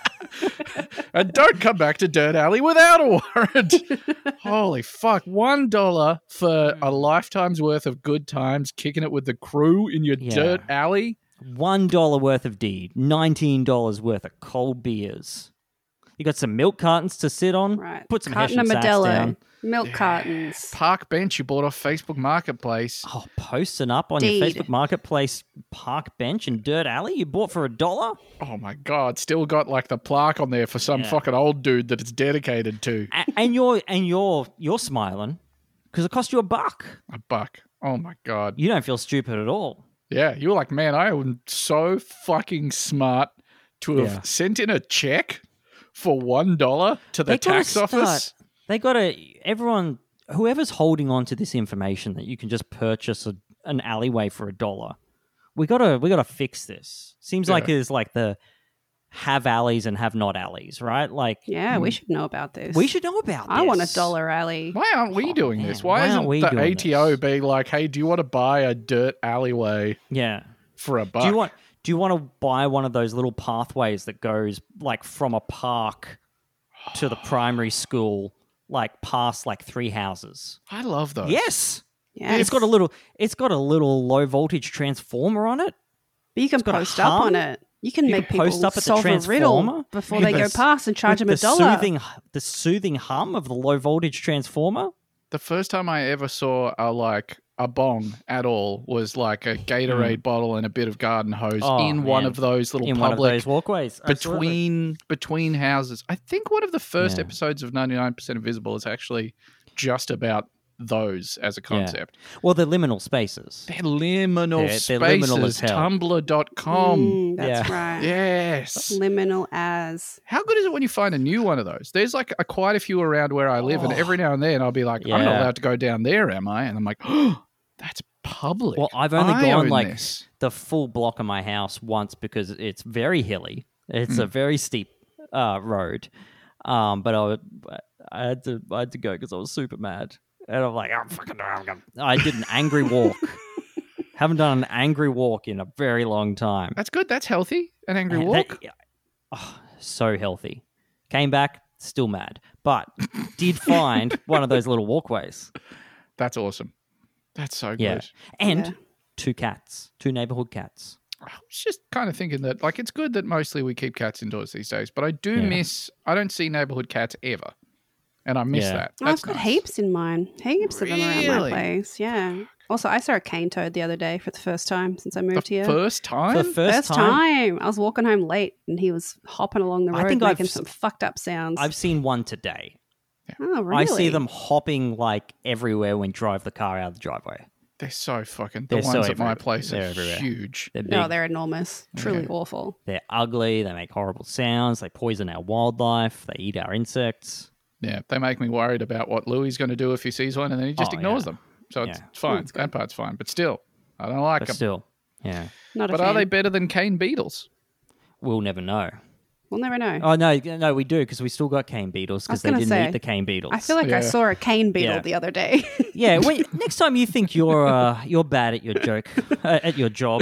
And don't come back to Dirt Alley without a warrant. Holy fuck. One dollar for a lifetime's worth of good times kicking it with the crew in your Yeah. Dirt Alley. One dollar worth of deed. Nineteen dollars worth of cold beers. You got some milk cartons to sit on. Right. Put some Carton Hessian of sacks Modelo. down. Milk cartons. Park bench you bought off Facebook Marketplace. Oh, posting up on your Deed. Facebook Marketplace park bench in Dirt Alley you bought for a dollar? Oh my god. Still got like the plaque on there for some Yeah. fucking old dude that it's dedicated to. A- and you're and you're you're smiling because it cost you a buck. A buck. Oh my god. You don't feel stupid at all. Yeah, you were like, man, I am so fucking smart to have Yeah. sent in a check for one dollar to the They gotta tax office. start- They got to everyone whoever's holding on to this information that you can just purchase a, an alleyway for a dollar. We gotta we gotta fix this. Seems like Yeah. it's like the have alleys and have not alleys, right? Like Yeah, we should know about this. we should know about. I want a this. dollar alley. Why aren't we Oh, doing man, this? Why, why isn't aren't we the doing A T O this? being like, hey, do you want to buy a dirt alleyway Yeah. for a buck? Do you want do you want to buy one of those little pathways that goes like from a park to the primary school, like past like three houses? I love those. Yes. Yeah, It's got a little it's got a little low voltage transformer on it. But you can got a post up on hum. it. You can You make can people post up at the solve a riddle transformer. before With they the go s- past and charge With them a the dollar. Soothing, the soothing hum of the low voltage transformer. The first time I ever saw a like a bong at all was like a Gatorade bottle and a bit of garden hose Hmm. Oh, in one man. of those little In one of public those walkways. Absolutely. between between houses. I think one of the first Yeah. episodes of ninety-nine percent Invisible is actually just about those as a concept. Well, they're liminal spaces. They're liminal They're- they're liminal as spaces. hell. Tumblr dot com. Mm, that's Yeah. right. Yes. Liminal as. How good is it when you find a new one of those? There's like a, quite a few around where I live, and every now and then I'll be like, I'm not Yeah. allowed to go down there, am I? And I'm like, oh, that's public. Well, I've only I gone own like this. the full block of my house once because it's very hilly. It's Hmm. a very steep uh, road. Um, but I, would, I had to I had to go because I was super mad, and I'm like, I'm fucking. I'm gonna... I did an angry walk. Haven't done an angry walk in a very long time. That's good. That's healthy. An angry And walk. that- oh, so healthy. Came back still mad, but did find one of those little walkways. That's awesome. That's so Yeah, good. and Yeah. two cats, two neighborhood cats. I was just kind of thinking that, like, it's good that mostly we keep cats indoors these days, but I do Yeah. miss, I don't see neighborhood cats ever. And I miss Yeah. that. Oh, That's I've got nice. heaps in mine. Heaps of them around my Really? place. Yeah. Also, I saw a cane toad the other day for the first time since I The moved here. first time? For the first, First time, time. I was walking home late and he was hopping along the I road think I've making s- some fucked up sounds. I've seen one today. oh, really? I see them hopping like everywhere when you drive the car out of the driveway. They're so fucking, the They're so ones at my everywhere. place They're are everywhere. huge. They're big. No, they're enormous. Truly Okay. awful. They're ugly. They make horrible sounds. They poison our wildlife. They eat our insects. Yeah, they make me worried about what Louis going to do if he sees one, and then he just Oh, ignores yeah. them. So it's Yeah. fine. That's that part's fine. But still, I don't like But them. still, yeah, Not a But fan. are they better than cane beetles? we'll never know. We'll never know. Oh no, no, we do because we still got cane beetles I was because they gonna didn't say, eat the cane beetles. I feel like I Yeah. saw a cane beetle Yeah. the other day. yeah. When, next time you think you're uh, you're bad at your joke uh, at your job,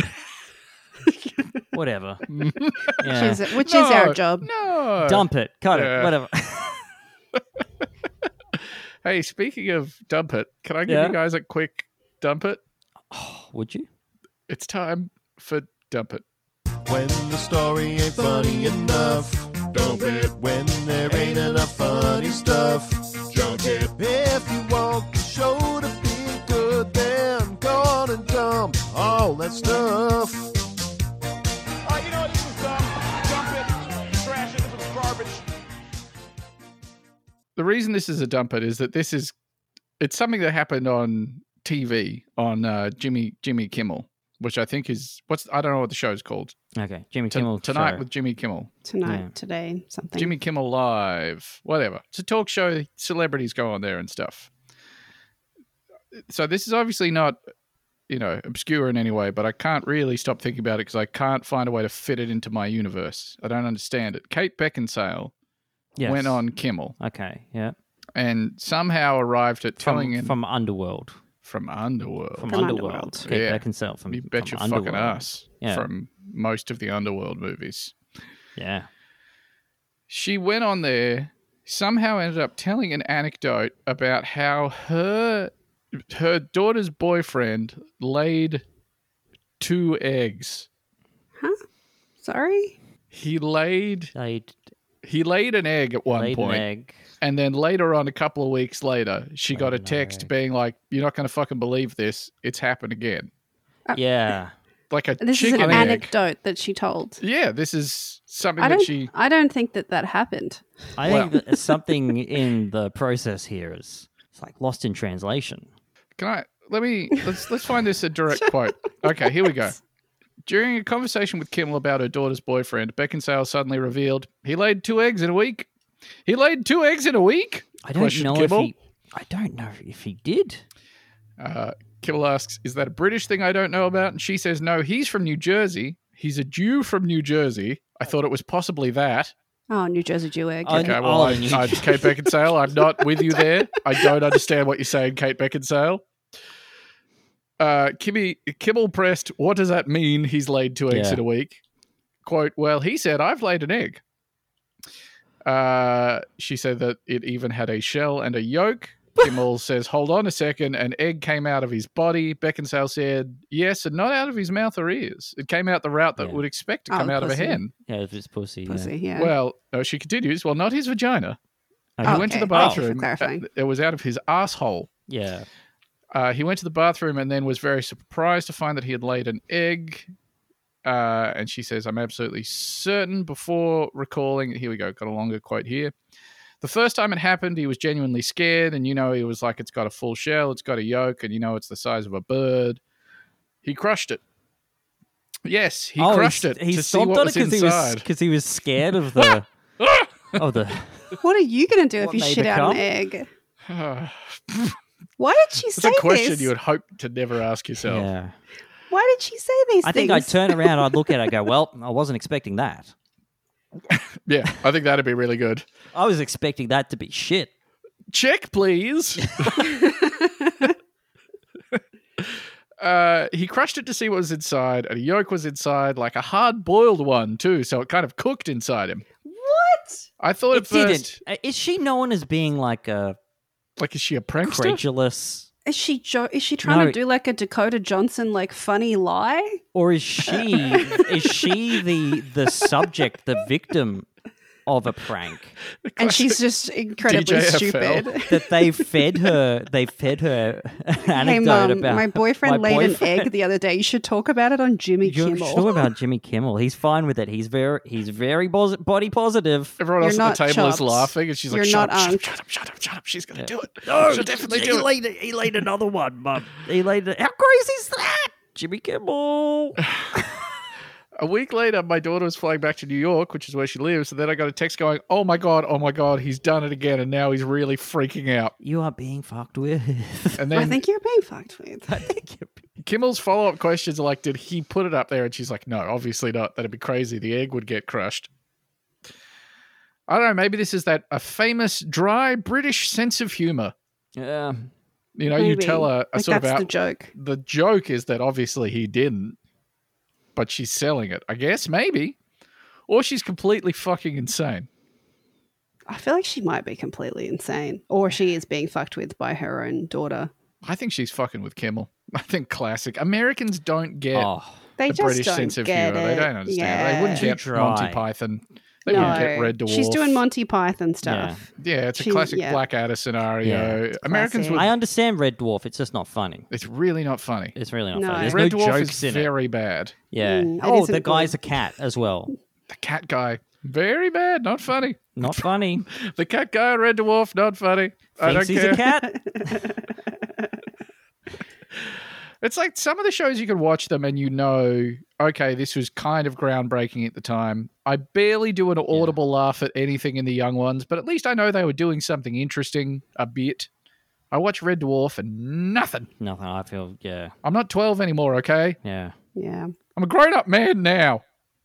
whatever. Yeah. which is, which is our No, job. No. Dump it, cut Yeah. it, whatever. Hey, speaking of dump it, can I give Yeah? you guys a quick dump it? Would you? It's time for dump it. When the story ain't funny enough, dump it. When there ain't enough funny stuff, junk it. If you want the show to be good, then go on and dump this is a dumper is that this is it's something that happened on T V on uh, Jimmy Jimmy Kimmel, which I think is what's I don't know what the show's called. Okay, Jimmy T- Kimmel tonight show. with Jimmy Kimmel. Tonight, Yeah. today, something. Jimmy Kimmel Live, whatever. It's a talk show. Celebrities go on there and stuff. So this is obviously not, you know, obscure in any way, but I can't really stop thinking about it because I can't find a way to fit it into my universe. I don't understand it. Kate Beckinsale Yes. went on Kimmel Okay, yeah. and somehow arrived at telling From, him from Underworld. from Underworld. From, From Underworld. Underworld. Kate Yeah. Beckinsale from you bet from your fucking Underworld. ass Yeah. from most of the Underworld movies. Yeah. She went on there, somehow ended up telling an anecdote about how her her daughter's boyfriend laid two eggs. Sorry? He laid They he laid an egg at one laid point, an egg. and then later on, a couple of weeks later, she got a Laid an text egg. being like, "You're not going to fucking believe this. It's happened again." Yeah. Like a This is chicken an egg. anecdote that she told. Yeah, this is something I that don't. she. I don't think that that happened. I Well- think that something in the process here is it's like lost in translation. Can I let me let's let's find this a direct quote. Okay, here we go. During a conversation with Kimmel about her daughter's boyfriend, Beckinsale suddenly revealed he laid two eggs in a week. He laid two eggs in a week? I don't Questioned know Kimmel. if he I don't know if he did. Uh, Kimmel asks, "Is that a British thing I don't know about?" And she says, "No, he's from New Jersey. He's a Jew from New Jersey. I thought it was possibly that." Oh, New Jersey Jew egg. I- Okay, Oh, well, I, New I, Kate Beckinsale, I'm not with you there. I don't understand what you're saying, Kate Beckinsale. Uh, Kimmy, Kimmel pressed, "What does that mean? He's laid two eggs Yeah. in a week." Quote, "Well, he said, I've laid an egg." Uh, she said that it even had a shell and a yolk. Kimmel says, "Hold on a second. An egg came out of his body." Beckinsale said, "Yes, and not out of his mouth or ears. It came out the route that Yeah. would expect to Oh, come out of a pussy. hen." Yeah, if it's pussy. Pussy, yeah. Well, no, she continues, "Well, not his vagina. Yeah. He went to Okay, the thank you for bathroom. clarifying. uh, It was out of his asshole. yeah. Uh, he went to the bathroom and then was very surprised to find that he had laid an egg. Uh, and she says, "I'm absolutely certain before recalling." Here we go. Got a longer quote here. "The first time it happened, he was genuinely scared. And, you know, he was like, it's got a full shell, it's got a yolk, and, you know, it's the size of a bird. He crushed it." Yes, he oh, crushed he, it he to see stomped what on was it because he was inside. because he was scared of the of the. What are you going to do if What you may shit out an become? egg? Why did she It's say a question this? you would hope to never ask yourself. Yeah. Why did she say these I things? think I'd turn around, I'd look at it, I'd go, well, I wasn't expecting that. Yeah, I think that'd be really good. I was expecting that to be shit. Check, please. uh, he crushed it to see what was inside, and a yolk was inside, like a hard-boiled one, too, so it kind of cooked inside him. What? I thought It at first, didn't. Uh, Is she known as being like a like, is she a prankster? credulous, Is she jo- is she trying No. to do like a Dakota Johnson like funny lie? or is she is she the the subject, the victim of a prank And she's just incredibly D J F L. stupid. that they fed her? They fed her an Hey anecdote mum, about my boyfriend my laid boyfriend. an egg the other day. You should talk about it on Jimmy You're Kimmel. sure about Jimmy Kimmel? He's fine with it. He's very he's very bos- body positive. Everyone You're else at not the table is chops. laughing, and she's like, You're shut not up, shut up, Unc. shut up, shut up, shut up. She's going to Yeah. do it. No, She'll definitely he do it. laid he laid another one, mum. He laid it. How crazy is that? Jimmy Kimmel. A week later, my daughter was flying back to New York, which is where she lives, and then I got a text going, "Oh my God, oh my God, he's done it again, and now he's really freaking out." You are being fucked with. And I then think you're being fucked with. I think you're being- Kimmel's follow-up questions are like, did he put it up there? And she's like, no, obviously not. That'd be crazy. The egg would get crushed. I don't know. Maybe this is that a famous dry British sense of humor. Yeah. You know, you Maybe. tell a, a Like sort of that's out, the joke. the joke is that obviously he didn't, but she's selling it. I guess maybe, or she's completely fucking insane. I feel like she might be completely insane, or she is being fucked with by her own daughter. I think she's fucking with Kimmel. I think classic Americans don't get Oh, They the just British don't sense of get humor. it. They don't understand. Yeah. They wouldn't Too get dry. Monty Python. They no, wouldn't get Red Dwarf. she's doing Monty Python stuff. Yeah, it's a She- classic yeah. Blackadder scenario. Americans Classic. would. I understand Red Dwarf. It's just not funny. It's really not funny. It's really not No. funny. There's Red no Dwarf jokes is in it. very bad. Yeah. Mm, it oh, isn't the guy's good. a cat as well. The cat guy. Very bad. Not funny. Not funny. The cat guy, Red Dwarf, not funny. I don't Thinks he's care. a cat. It's like some of the shows you can watch them and you know, okay, this was kind of groundbreaking at the time. I barely do an audible laugh at anything in the young ones, but at least I know they were doing something interesting a bit. I watch Red Dwarf and nothing. Nothing. I feel, yeah, I'm not twelve anymore, okay? yeah. Yeah. I'm a grown-up man now.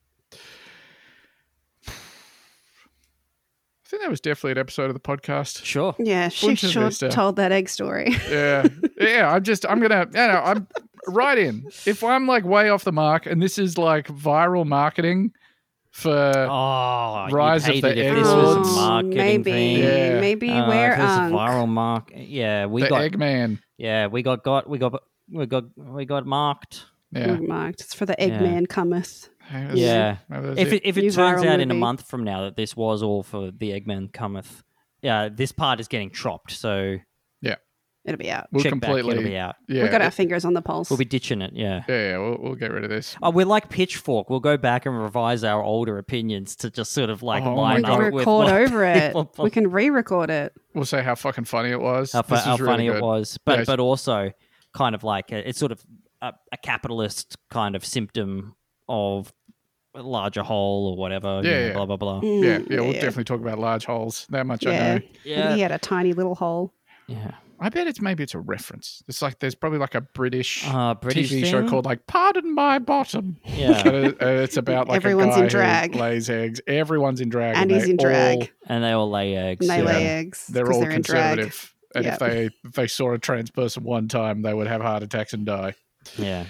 I think that was definitely an episode of the podcast. Sure. Yeah, she Bunch of sure Vista. told that egg story. Yeah. Yeah, I'm just, I'm going to, you know, I'm right in. If I'm like way off the mark and this is like viral marketing for, Oh, Rise you'd of the hate it if Egg this was Lords. a marketing maybe, thing. Yeah. maybe Uh, where if it was a um, viral mark. Yeah, we the got. Eggman. Yeah, we got got we got we got we got marked. Yeah. marked. It's for the Eggman cometh. Maybe that's- Yeah. maybe that's If it. it, if it New turns viral out in a movie. month from now that this was all for the Eggman cometh, yeah, this part is getting chopped. So It'll be out. We'll check back, completely, it'll be out. yeah, We've got our it- fingers on the pulse. We'll be ditching it. Yeah. yeah, yeah, we'll, we'll get rid of this. Oh, we're like Pitchfork. We'll go back and revise our older opinions to just sort of like Oh my line we God. up can with record what over it. people- We can re-record it. We'll say how fucking funny it was. how, fu- This is how really funny good. it was, but Yes. but also kind of like a, it's sort of a, a capitalist kind of symptom of a larger whole or whatever. you Yeah, know, yeah. blah blah blah. Mm, Yeah, yeah, we'll definitely talk about large holes. That much I Yeah. know. Yeah, He had a tiny little hole. yeah. I bet it's maybe it's a reference. It's like there's probably like a British, Uh, British T V show thing? called like "Pardon My Bottom." Yeah, And it- and it's about like Everyone's a guy in drag. who lays eggs. Everyone's in drag, And and he's they in drag. all- and they all lay eggs. And they yeah. lay eggs they're because all they're in drag. conservative. And Yep. if they if they saw a trans person one time, they would have heart attacks and die. Yeah.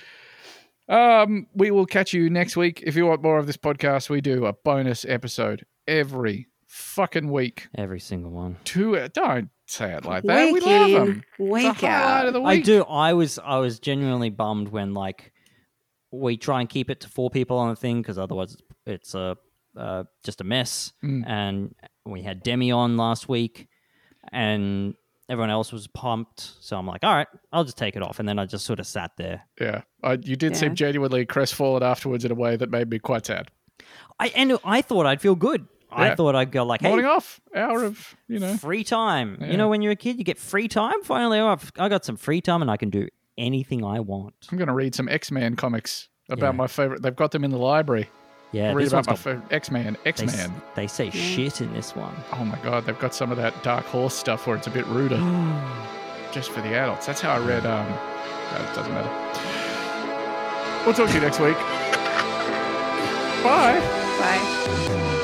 Um, we will catch you next week. If you want more of this podcast, we do a bonus episode every fucking week. Every single one. Two, don't say it like that. We Week love in, them. week It's the highlight out. of the week. I do. I was. I was genuinely bummed when like we try and keep it to four people on the thing because otherwise it's, it's a uh, just a mess. Mm. And we had Demi on last week, and everyone else was pumped. So I'm like, all right, I'll just take it off. And then I just sort of sat there. Yeah, I, you did Yeah. seem genuinely crestfallen afterwards in a way that made me quite sad. I and I thought I'd feel good. I Yeah. thought I'd go like, hey, Morning off, hour of you know. free time. Yeah. You know, when you're a kid, you get free time. Finally, oh, I've, I got some free time and I can do anything I want. I'm going to read some X-Man comics about Yeah. my favorite. They've got them in the library. Yeah, read this about one's my got, favorite X-Man. they, X-Man. s- they say shit in this one. Oh my god, they've got some of that Dark Horse stuff where it's a bit ruder, just for the adults. That's how I read. Um, no, it doesn't matter. We'll talk to you next week. Bye. Bye.